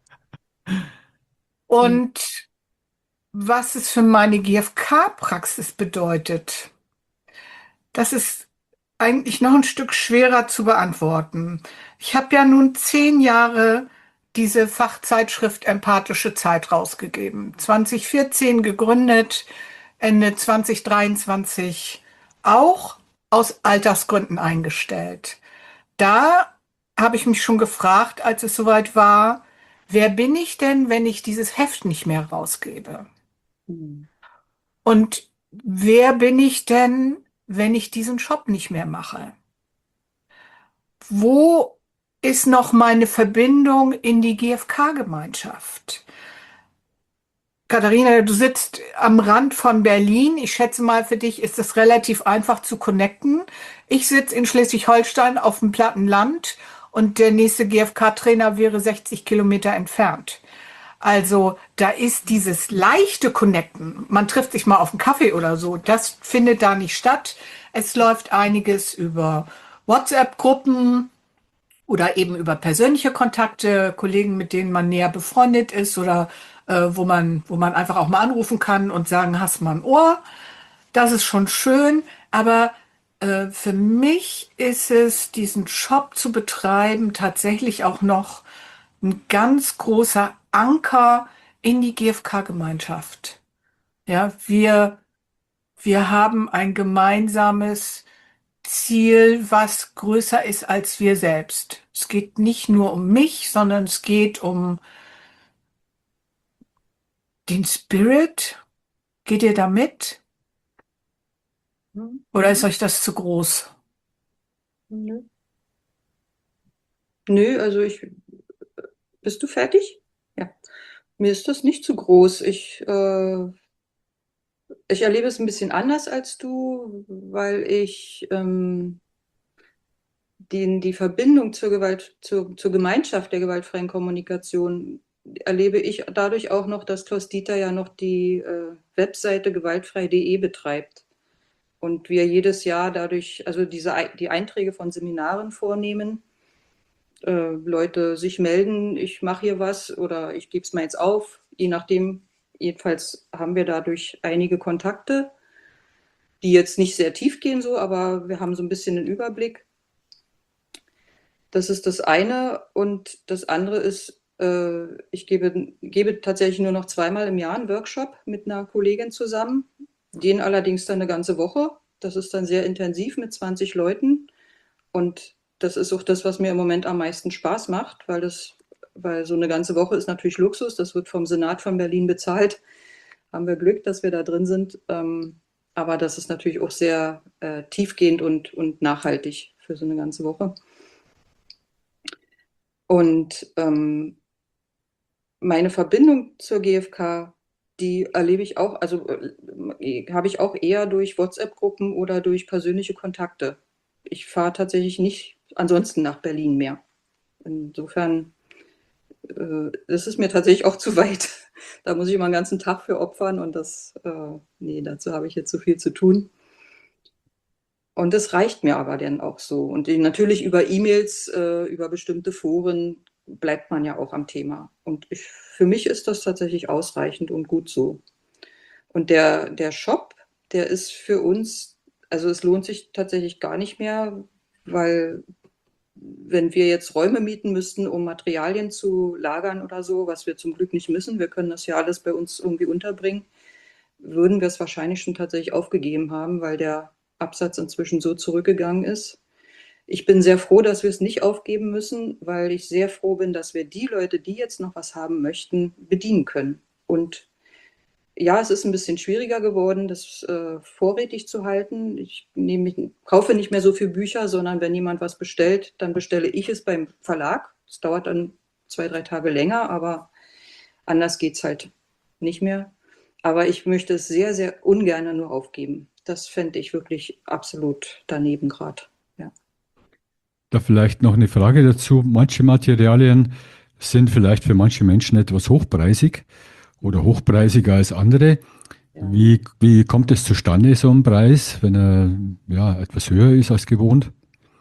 Und was es für meine GfK-Praxis bedeutet, das ist eigentlich noch ein Stück schwerer zu beantworten. Ich habe ja nun 10 Jahre diese Fachzeitschrift Empathische Zeit rausgegeben. 2014 gegründet, Ende 2023 auch aus Altersgründen eingestellt. Da habe ich mich schon gefragt, als es soweit war, wer bin ich denn, wenn ich dieses Heft nicht mehr rausgebe? Mhm. Und wer bin ich denn, wenn ich diesen Job nicht mehr mache? Wo ist noch meine Verbindung in die GfK-Gemeinschaft? Katharina, du sitzt am Rand von Berlin. Ich schätze mal, für dich ist es relativ einfach zu connecten. Ich sitze in Schleswig-Holstein auf dem platten Land und der nächste GfK-Trainer wäre 60 Kilometer entfernt. Also da ist dieses leichte Connecten, man trifft sich mal auf einen Kaffee oder so, das findet da nicht statt. Es läuft einiges über WhatsApp-Gruppen oder eben über persönliche Kontakte, Kollegen, mit denen man näher befreundet ist oder wo man einfach auch mal anrufen kann und sagen, hast mal ein Ohr. Das ist schon schön, aber für mich ist es, diesen Job zu betreiben, tatsächlich auch noch ein ganz großer Anker in die GfK-Gemeinschaft. Ja, wir wir haben ein gemeinsames Ziel, was größer ist als wir selbst. Es geht nicht nur um mich, sondern es geht um den Spirit. Geht ihr da mit? Oder ist euch das zu groß? Nö. Nö, also bist du fertig? Ja. Mir ist das nicht zu groß. Ich erlebe es ein bisschen anders als du, weil ich die Verbindung zur zur Gemeinschaft der gewaltfreien Kommunikation erlebe ich dadurch auch noch, dass Klaus Dieter ja noch die Webseite gewaltfrei.de betreibt. Und wir jedes Jahr dadurch, also die Einträge von Seminaren vornehmen, Leute sich melden, ich mache hier was oder ich gebe es mal jetzt auf, je nachdem. Jedenfalls haben wir dadurch einige Kontakte, die jetzt nicht sehr tief gehen, so, aber wir haben so ein bisschen einen Überblick. Das ist das eine. Und das andere ist, ich gebe tatsächlich nur noch zweimal im Jahr einen Workshop mit einer Kollegin zusammen, den allerdings dann eine ganze Woche. Das ist dann sehr intensiv mit 20 Leuten. Und das ist auch das, was mir im Moment am meisten Spaß macht, weil so eine ganze Woche ist natürlich Luxus. Das wird vom Senat von Berlin bezahlt. Haben wir Glück, dass wir da drin sind. Aber das ist natürlich auch sehr tiefgehend und nachhaltig für so eine ganze Woche. Und meine Verbindung zur GfK, die erlebe ich auch, also habe ich auch eher durch WhatsApp-Gruppen oder durch persönliche Kontakte. Ich fahre tatsächlich nicht ansonsten nach Berlin mehr. Insofern ist es mir tatsächlich auch zu weit. Da muss ich immer einen ganzen Tag für opfern und nee, dazu habe ich jetzt zu viel zu tun. Und das reicht mir aber dann auch so. Und natürlich über E-Mails, über bestimmte Foren bleibt man ja auch am Thema. Und für mich ist das tatsächlich ausreichend und gut so. Und der Shop, der ist für uns, also es lohnt sich tatsächlich gar nicht mehr, weil wenn wir jetzt Räume mieten müssten, um Materialien zu lagern oder so, was wir zum Glück nicht müssen, wir können das ja alles bei uns irgendwie unterbringen, würden wir es wahrscheinlich schon tatsächlich aufgegeben haben, weil der Absatz inzwischen so zurückgegangen ist. Ich bin sehr froh, dass wir es nicht aufgeben müssen, weil ich sehr froh bin, dass wir die Leute, die jetzt noch was haben möchten, bedienen können. Und ja, es ist ein bisschen schwieriger geworden, das vorrätig zu halten. Ich kaufe nicht mehr so viele Bücher, sondern wenn jemand was bestellt, dann bestelle ich es beim Verlag. Es dauert dann 2, 3 Tage länger, aber anders geht es halt nicht mehr. Aber ich möchte es sehr, sehr ungern nur aufgeben. Das fände ich wirklich absolut daneben gerade. Ja. Da vielleicht noch eine Frage dazu. Manche Materialien sind vielleicht für manche Menschen etwas hochpreisig oder hochpreisiger als andere. Ja. Wie kommt es zustande, so ein Preis, wenn er ja, etwas höher ist als gewohnt?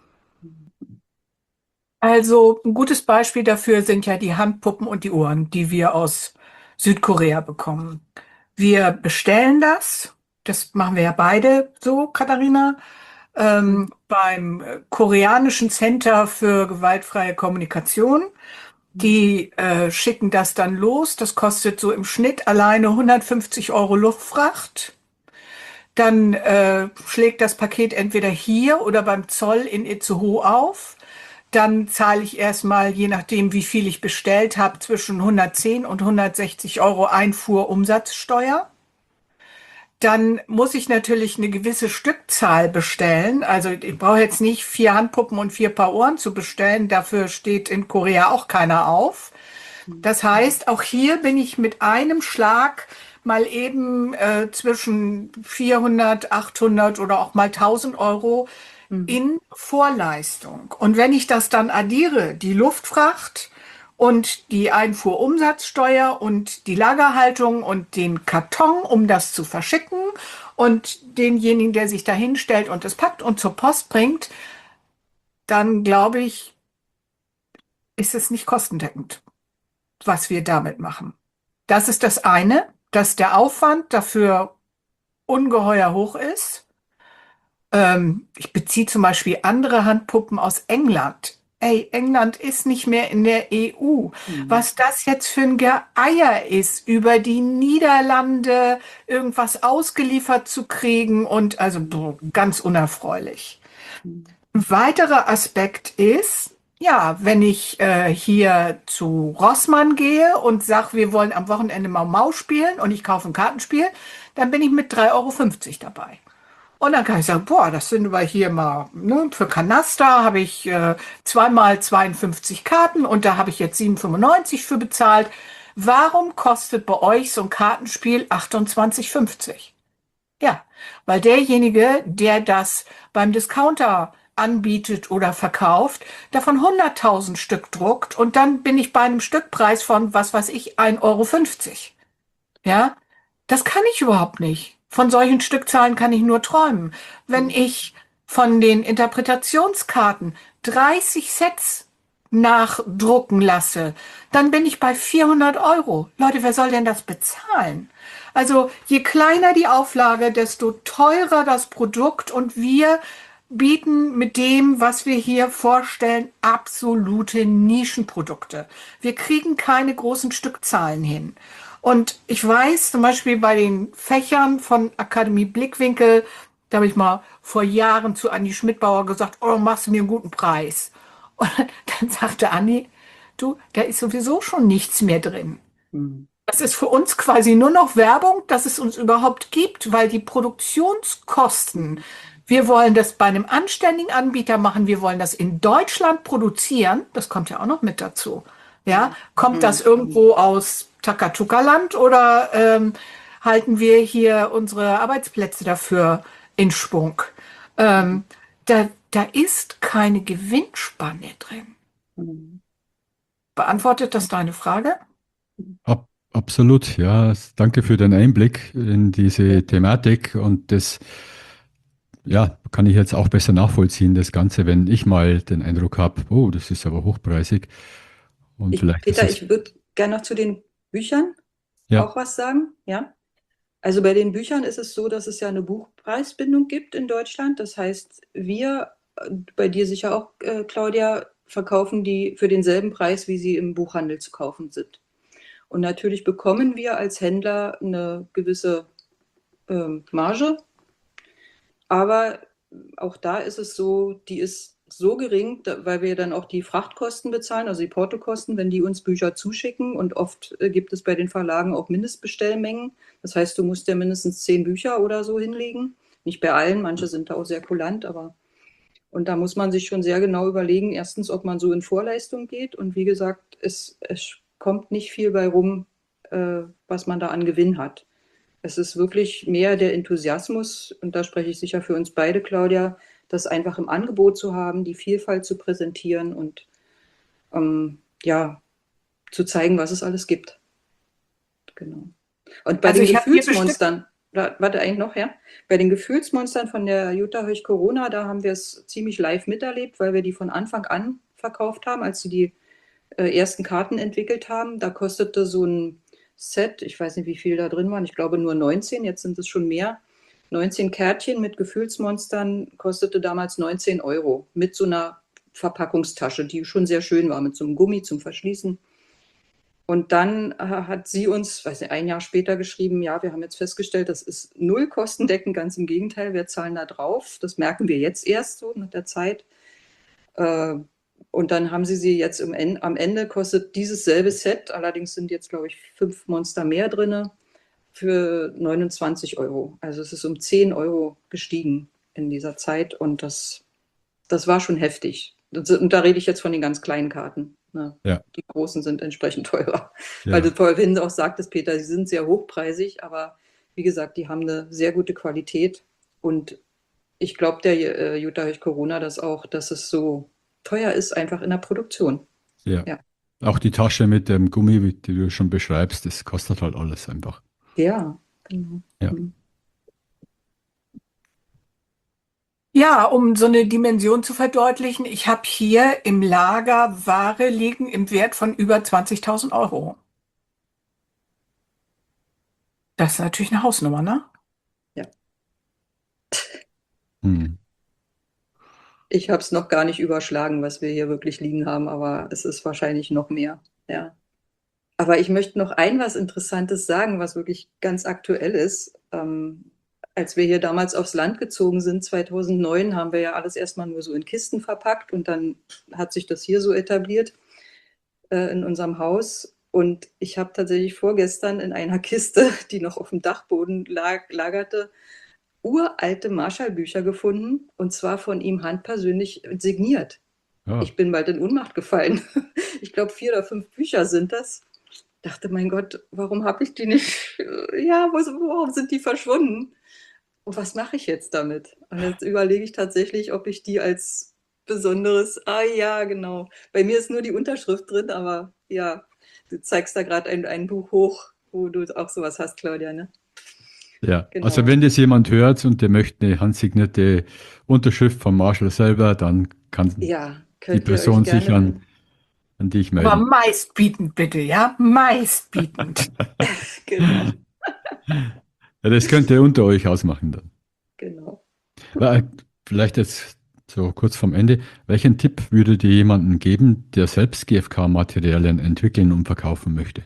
Also ein gutes Beispiel dafür sind ja die Handpuppen und die Uhren, die wir aus Südkorea bekommen. Wir bestellen das machen wir ja beide so, Katharina, beim koreanischen Center für gewaltfreie Kommunikation. Die schicken das dann los. Das kostet so im Schnitt alleine 150 Euro Luftfracht. Dann schlägt das Paket entweder hier oder beim Zoll in Itzehoe auf. Dann zahle ich erstmal, je nachdem, wie viel ich bestellt habe, zwischen 110 und 160 Euro Einfuhrumsatzsteuer. Dann muss ich natürlich eine gewisse Stückzahl bestellen. Also ich brauche jetzt nicht 4 Handpuppen und 4 Paar Ohren zu bestellen. Dafür steht in Korea auch keiner auf. Das heißt, auch hier bin ich mit einem Schlag mal eben zwischen 400, 800 oder auch mal 1000 Euro in Vorleistung. Und wenn ich das dann addiere, die Luftfracht und die Einfuhrumsatzsteuer und die Lagerhaltung und den Karton, um das zu verschicken und denjenigen, der sich da hinstellt und es packt und zur Post bringt, dann glaube ich, ist es nicht kostendeckend, was wir damit machen. Das ist das eine, dass der Aufwand dafür ungeheuer hoch ist. Ich beziehe zum Beispiel andere Handpuppen aus England. ey, England ist nicht mehr in der EU. Was das jetzt für ein Geier ist, über die Niederlande irgendwas ausgeliefert zu kriegen und also ganz unerfreulich. Ein weiterer Aspekt ist, ja, wenn ich hier zu Rossmann gehe und sage, wir wollen am Wochenende Mau Mau spielen und ich kaufe ein Kartenspiel, dann bin ich mit 3,50 € dabei. Und dann kann ich sagen, boah, das sind wir hier mal, ne, für Kanaster habe ich zweimal 52 Karten und da habe ich jetzt 7,95 für bezahlt. Warum kostet bei euch so ein Kartenspiel 28,50? Ja, weil derjenige, der das beim Discounter anbietet oder verkauft, davon 100.000 Stück druckt und dann bin ich bei einem Stückpreis von, was weiß ich, 1,50 €. Ja, das kann ich überhaupt nicht. Von solchen Stückzahlen kann ich nur träumen. Wenn ich von den Interpretationskarten 30 Sets nachdrucken lasse, dann bin ich bei 400 €. Leute, wer soll denn das bezahlen? Also je kleiner die Auflage, desto teurer das Produkt und wir bieten mit dem, was wir hier vorstellen, absolute Nischenprodukte. Wir kriegen keine großen Stückzahlen hin. Und ich weiß zum Beispiel bei den Fächern von Akademie Blickwinkel, da habe ich mal vor Jahren zu Anni Schmidbauer gesagt, oh, machst du mir einen guten Preis? Und dann sagte Anni, du, da ist sowieso schon nichts mehr drin. Das ist für uns quasi nur noch Werbung, dass es uns überhaupt gibt, weil die Produktionskosten, wir wollen das bei einem anständigen Anbieter machen, wir wollen das in Deutschland produzieren, das kommt ja auch noch mit dazu. Ja, kommt das irgendwo aus Takatuka-Land oder halten wir hier unsere Arbeitsplätze dafür in Schwung? Da ist keine Gewinnspanne drin. Beantwortet das deine Frage? Absolut, ja. Danke für den Einblick in diese Thematik und das, ja, kann ich jetzt auch besser nachvollziehen, das Ganze, wenn ich mal den Eindruck habe, oh, das ist aber hochpreisig. Und vielleicht ist Peter, es, ich würde gerne noch zu den Büchern ja, auch was sagen. Ja. Also bei den Büchern ist es so, dass es ja eine Buchpreisbindung gibt in Deutschland. Das heißt, wir, bei dir sicher auch, Claudia, verkaufen die für denselben Preis, wie sie im Buchhandel zu kaufen sind. Und natürlich bekommen wir als Händler eine gewisse Marge, aber auch da ist es so, die ist so gering, weil wir dann auch die Frachtkosten bezahlen, also die Portokosten, wenn die uns Bücher zuschicken. Und oft gibt es bei den Verlagen auch Mindestbestellmengen. Das heißt, du musst ja mindestens 10 Bücher oder so hinlegen. Nicht bei allen, manche sind da auch sehr kulant, aber und da muss man sich schon sehr genau überlegen, erstens, ob man so in Vorleistung geht. Und wie gesagt, es kommt nicht viel bei rum, was man da an Gewinn hat. Es ist wirklich mehr der Enthusiasmus, und da spreche ich sicher für uns beide, Claudia, das einfach im Angebot zu haben, die Vielfalt zu präsentieren und ja, zu zeigen, was es alles gibt. Genau. Und bei Also den ich habe hier Gefühlsmonstern, warte eigentlich noch, ja? Bei den Gefühlsmonstern von der Jutta Höch-Corona, da haben wir es ziemlich live miterlebt, weil wir die von Anfang an verkauft haben, als sie die ersten Karten entwickelt haben. Da kostete so ein Set, ich weiß nicht, wie viel da drin waren, ich glaube nur 19, jetzt sind es schon mehr. 19 Kärtchen mit Gefühlsmonstern kostete damals 19 € mit so einer Verpackungstasche, die schon sehr schön war, mit so einem Gummi zum Verschließen. Und dann hat sie uns, weiß nicht, ein Jahr später geschrieben, ja, wir haben jetzt festgestellt, das ist null kostendeckend, ganz im Gegenteil, wir zahlen da drauf. Das merken wir jetzt erst so mit der Zeit. Und dann haben sie jetzt am Ende kostet dieses selbe Set, allerdings sind jetzt, glaube ich, 5 Monster mehr drin, für 29 €. Also es ist um 10 € gestiegen in dieser Zeit und das war schon heftig. Und da rede ich jetzt von den ganz kleinen Karten. Ne? ja, Die großen sind entsprechend teurer. Weil ja, du vorhin auch sagtest, Peter, sie sind sehr hochpreisig, aber wie gesagt, die haben eine sehr gute Qualität. Und ich glaube, der Jutta Höch-Corona das auch, dass es so teuer ist, einfach in der Produktion. ja. Ja, Auch die Tasche mit dem Gummi, die du schon beschreibst, das kostet halt alles einfach. ja, genau. Ja. Mhm. Ja, um so eine Dimension zu verdeutlichen, ich habe hier im Lager Ware liegen im Wert von über 20.000 €. Das ist natürlich eine Hausnummer, ne? Ja. Hm. Ich habe es noch gar nicht überschlagen, was wir hier wirklich liegen haben, aber es ist wahrscheinlich noch mehr. Ja. Aber ich möchte noch was Interessantes sagen, was wirklich ganz aktuell ist. Als wir hier damals aufs Land gezogen sind, 2009, haben wir ja alles erstmal nur so in Kisten verpackt und dann hat sich das hier so etabliert in unserem Haus. Und ich habe tatsächlich vorgestern in einer Kiste, die noch auf dem Dachboden lagerte, uralte Marshall-Bücher gefunden und zwar von ihm handpersönlich signiert. Ja, Ich bin bald in Ohnmacht gefallen. Ich glaube, 4 oder 5 Bücher sind das. Dachte, mein Gott, warum habe ich die nicht? Ja, warum sind die verschwunden? Und was mache ich jetzt damit? Und jetzt überlege ich tatsächlich, ob ich die als besonderes, ja, genau. Bei mir ist nur die Unterschrift drin, aber ja, du zeigst da gerade ein Buch hoch, wo du auch sowas hast, Claudia, ne? ja. Also Genau. wenn das jemand hört und der möchte eine handsignierte Unterschrift von Marshall selber, dann kann Ja, die könnt ihr euch Person sich gerne, an dich Aber melden. meistbietend bitte, ja? Meistbietend. genau, Ja, das könnt ihr unter euch ausmachen dann. genau. Aber vielleicht jetzt so kurz vorm Ende. Welchen Tipp würdet ihr jemandem geben, der selbst GFK-Materialien entwickeln und verkaufen möchte?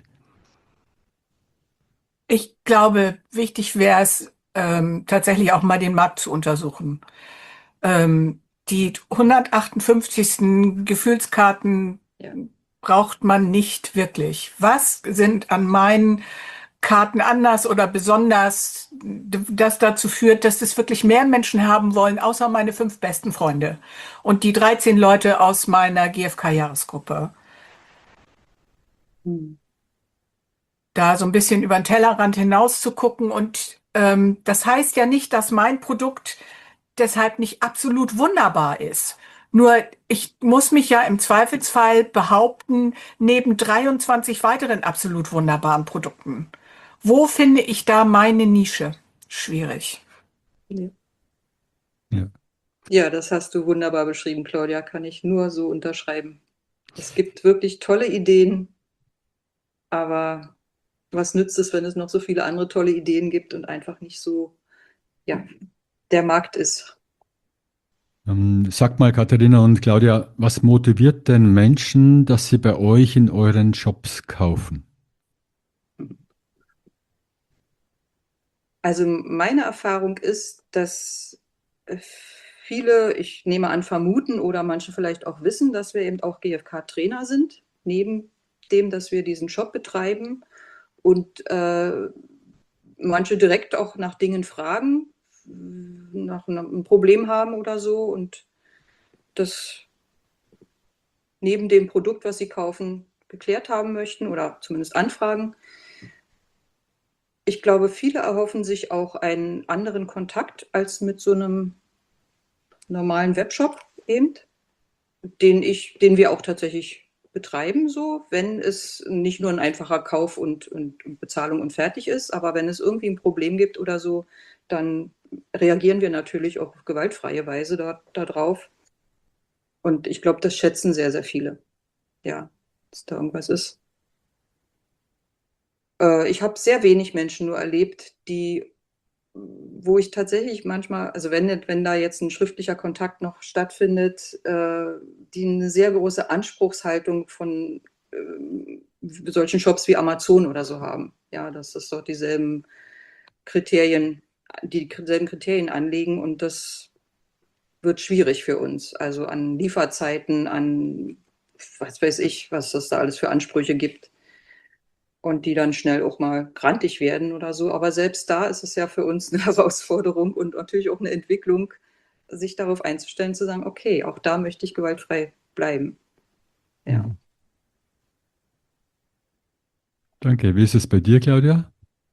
Ich glaube, wichtig wäre es, tatsächlich auch mal den Markt zu untersuchen. Die 158. Gefühlskarten Ja. braucht man nicht wirklich. Was sind an meinen Karten anders oder besonders, das dazu führt, dass es wirklich mehr Menschen haben wollen, außer meine 5 besten Freunde und die 13 Leute aus meiner GfK-Jahresgruppe. Hm. Da so ein bisschen über den Tellerrand hinaus zu gucken. Und das heißt ja nicht, dass mein Produkt deshalb nicht absolut wunderbar ist. Nur ich muss mich ja im Zweifelsfall behaupten, neben 23 weiteren absolut wunderbaren Produkten. Wo finde ich da meine Nische? Schwierig. Ja. Ja. Ja, das hast du wunderbar beschrieben, Claudia, kann ich nur so unterschreiben. Es gibt wirklich tolle Ideen, aber was nützt es, wenn es noch so viele andere tolle Ideen gibt und einfach nicht so, ja, der Markt ist. Sagt mal, Katharina und Claudia, was motiviert denn Menschen, dass sie bei euch in euren Shops kaufen? Also meine Erfahrung ist, dass viele, ich nehme an, vermuten oder manche vielleicht auch wissen, dass wir eben auch GfK-Trainer sind, neben dem, dass wir diesen Shop betreiben und manche direkt auch nach Dingen fragen, nach einem Problem haben oder so und das neben dem Produkt, was sie kaufen, geklärt haben möchten oder zumindest anfragen. Ich glaube, viele erhoffen sich auch einen anderen Kontakt als mit so einem normalen Webshop eben, den wir auch tatsächlich betreiben, so, wenn es nicht nur ein einfacher Kauf und Bezahlung und fertig ist, aber wenn es irgendwie ein Problem gibt oder so, dann reagieren wir natürlich auch auf gewaltfreie Weise da drauf. Und ich glaube, das schätzen sehr, sehr viele. Ja, dass da irgendwas ist. Ich habe sehr wenig Menschen nur erlebt, wo ich tatsächlich manchmal, also wenn da jetzt ein schriftlicher Kontakt noch stattfindet, die eine sehr große Anspruchshaltung von solchen Shops wie Amazon oder so haben. Ja, dass das dort Kriterien, dieselben Kriterien anlegen und das wird schwierig für uns. Also an Lieferzeiten, an was weiß ich, was das da alles für Ansprüche gibt und die dann schnell auch mal grantig werden oder so. Aber selbst da ist es ja für uns eine Herausforderung und natürlich auch eine Entwicklung, sich darauf einzustellen, zu sagen, okay, auch da möchte ich gewaltfrei bleiben. Ja. Mhm. Danke. Wie ist es bei dir, Claudia?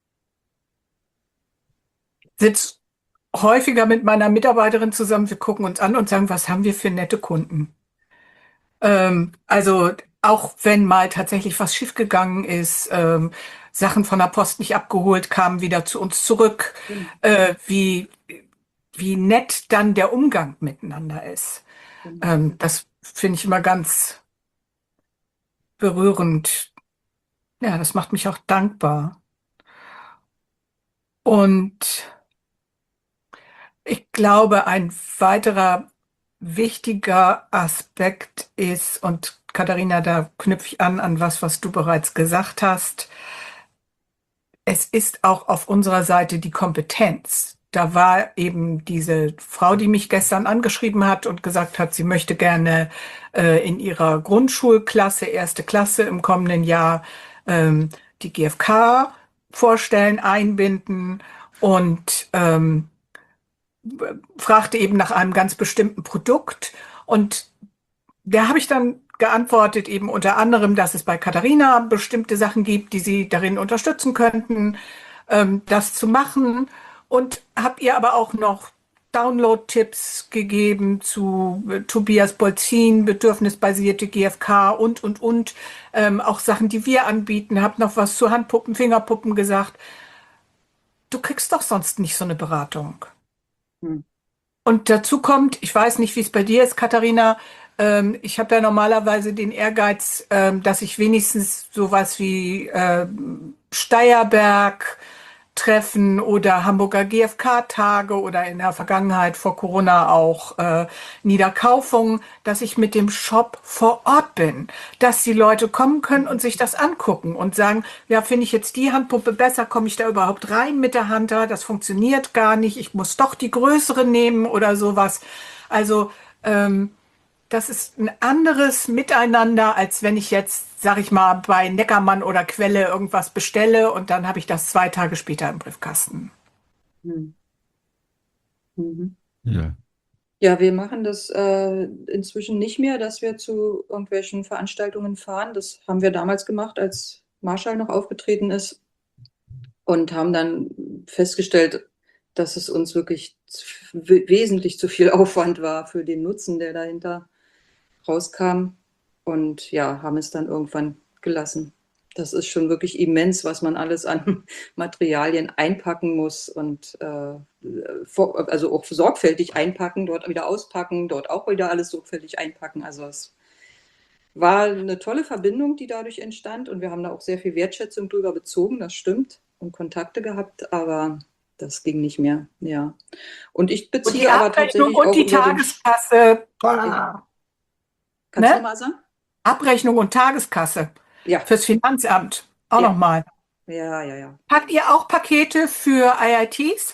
Sitz häufiger mit meiner Mitarbeiterin zusammen, wir gucken uns an und sagen, was haben wir für nette Kunden? Also auch wenn mal tatsächlich was schiefgegangen ist, Sachen von der Post nicht abgeholt, kamen wieder zu uns zurück, Genau. wie nett dann der Umgang miteinander ist. Das finde ich immer ganz berührend. Ja, das macht mich auch dankbar. Und ich glaube, ein weiterer wichtiger Aspekt ist, und Katharina, da knüpfe ich an was du bereits gesagt hast, es ist auch auf unserer Seite die Kompetenz. Da war eben diese Frau, die mich gestern angeschrieben hat und gesagt hat, sie möchte gerne in ihrer Grundschulklasse, erste Klasse im kommenden Jahr, die GfK vorstellen, einbinden und fragte eben nach einem ganz bestimmten Produkt. Und da habe ich dann geantwortet, eben unter anderem, dass es bei Katharina bestimmte Sachen gibt, die sie darin unterstützen könnten, das zu machen. Und habe ihr aber auch noch Download-Tipps gegeben zu Tobias Bolzin, bedürfnisbasierte GfK und. Auch Sachen, die wir anbieten. Habe noch was zu Handpuppen, Fingerpuppen gesagt. Du kriegst doch sonst nicht so eine Beratung. Hm. Und dazu kommt, ich weiß nicht, wie es bei dir ist, Katharina, ich habe ja normalerweise den Ehrgeiz, dass ich wenigstens sowas wie Steierberg Treffen oder Hamburger GfK-Tage oder in der Vergangenheit vor Corona auch Niederkaufungen, dass ich mit dem Shop vor Ort bin, dass die Leute kommen können und sich das angucken und sagen, ja, finde ich jetzt die Handpuppe besser, komme ich da überhaupt rein mit der Hand da, das funktioniert gar nicht, ich muss doch die größere nehmen oder sowas. Also das ist ein anderes Miteinander, als wenn ich jetzt, sag ich mal, bei Neckermann oder Quelle irgendwas bestelle und dann habe ich das 2 Tage später im Briefkasten. Hm. Mhm. Ja. Ja, wir machen das inzwischen nicht mehr, dass wir zu irgendwelchen Veranstaltungen fahren. Das haben wir damals gemacht, als Marschall noch aufgetreten ist und haben dann festgestellt, dass es uns wirklich wesentlich zu viel Aufwand war für den Nutzen, der dahinter rauskam. Und ja, haben es dann irgendwann gelassen. Das ist schon wirklich immens, was man alles an Materialien einpacken muss und also auch sorgfältig einpacken, dort wieder auspacken, dort auch wieder alles sorgfältig einpacken. Also es war eine tolle Verbindung, die dadurch entstand und wir haben da auch sehr viel Wertschätzung drüber bezogen, das stimmt, und Kontakte gehabt, aber das ging nicht mehr, ja. Und ich Und die beziehe aber Abrechnung tatsächlich und auch die über den... Tageskasse. Kannst du Ne? nochmal sagen? Abrechnung und Tageskasse Ja, fürs Finanzamt. Auch ja, nochmal. ja. Habt ihr auch Pakete für IITs?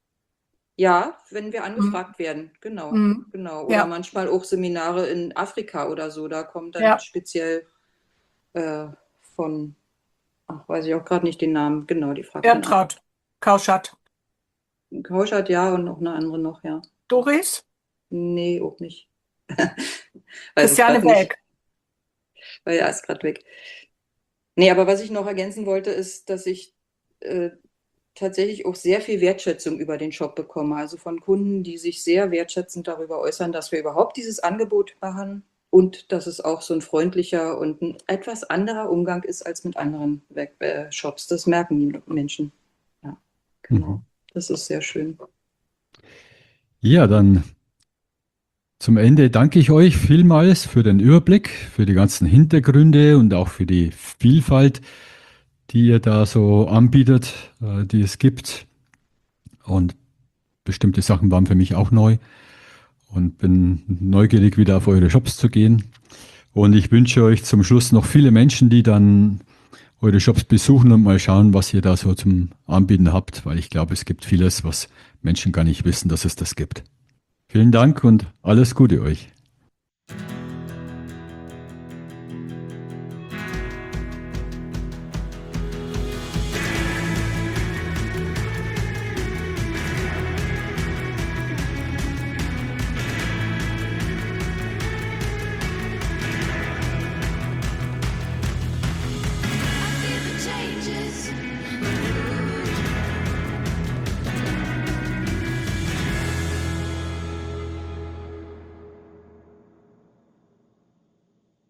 Ja, wenn wir Mhm. angefragt werden, genau, Mhm. genau. Oder Ja, manchmal auch Seminare in Afrika oder so, da kommt dann ja. speziell äh, von, ach, weiß ich auch gerade nicht den Namen, genau, die fragt dann an. Ertraut. Kauschat. Kauschat, ja, und noch eine andere noch, ja. Doris? Nee, auch nicht. Weiß es Christiane gerade nicht, Welk. weil er ist gerade weg. Nee, aber was ich noch ergänzen wollte, ist, dass ich tatsächlich auch sehr viel Wertschätzung über den Shop bekomme. Also von Kunden, die sich sehr wertschätzend darüber äußern, dass wir überhaupt dieses Angebot machen und dass es auch so ein freundlicher und ein etwas anderer Umgang ist als mit anderen Shops. Das merken die Menschen. Ja, genau. Mhm. Das ist sehr schön. Ja, dann zum Ende danke ich euch vielmals für den Überblick, für die ganzen Hintergründe und auch für die Vielfalt, die ihr da so anbietet, die es gibt. Und bestimmte Sachen waren für mich auch neu und bin neugierig, wieder auf eure Shops zu gehen. Und ich wünsche euch zum Schluss noch viele Menschen, die dann eure Shops besuchen und mal schauen, was ihr da so zum Anbieten habt, weil ich glaube, es gibt vieles, was Menschen gar nicht wissen, dass es das gibt. Vielen Dank und alles Gute euch.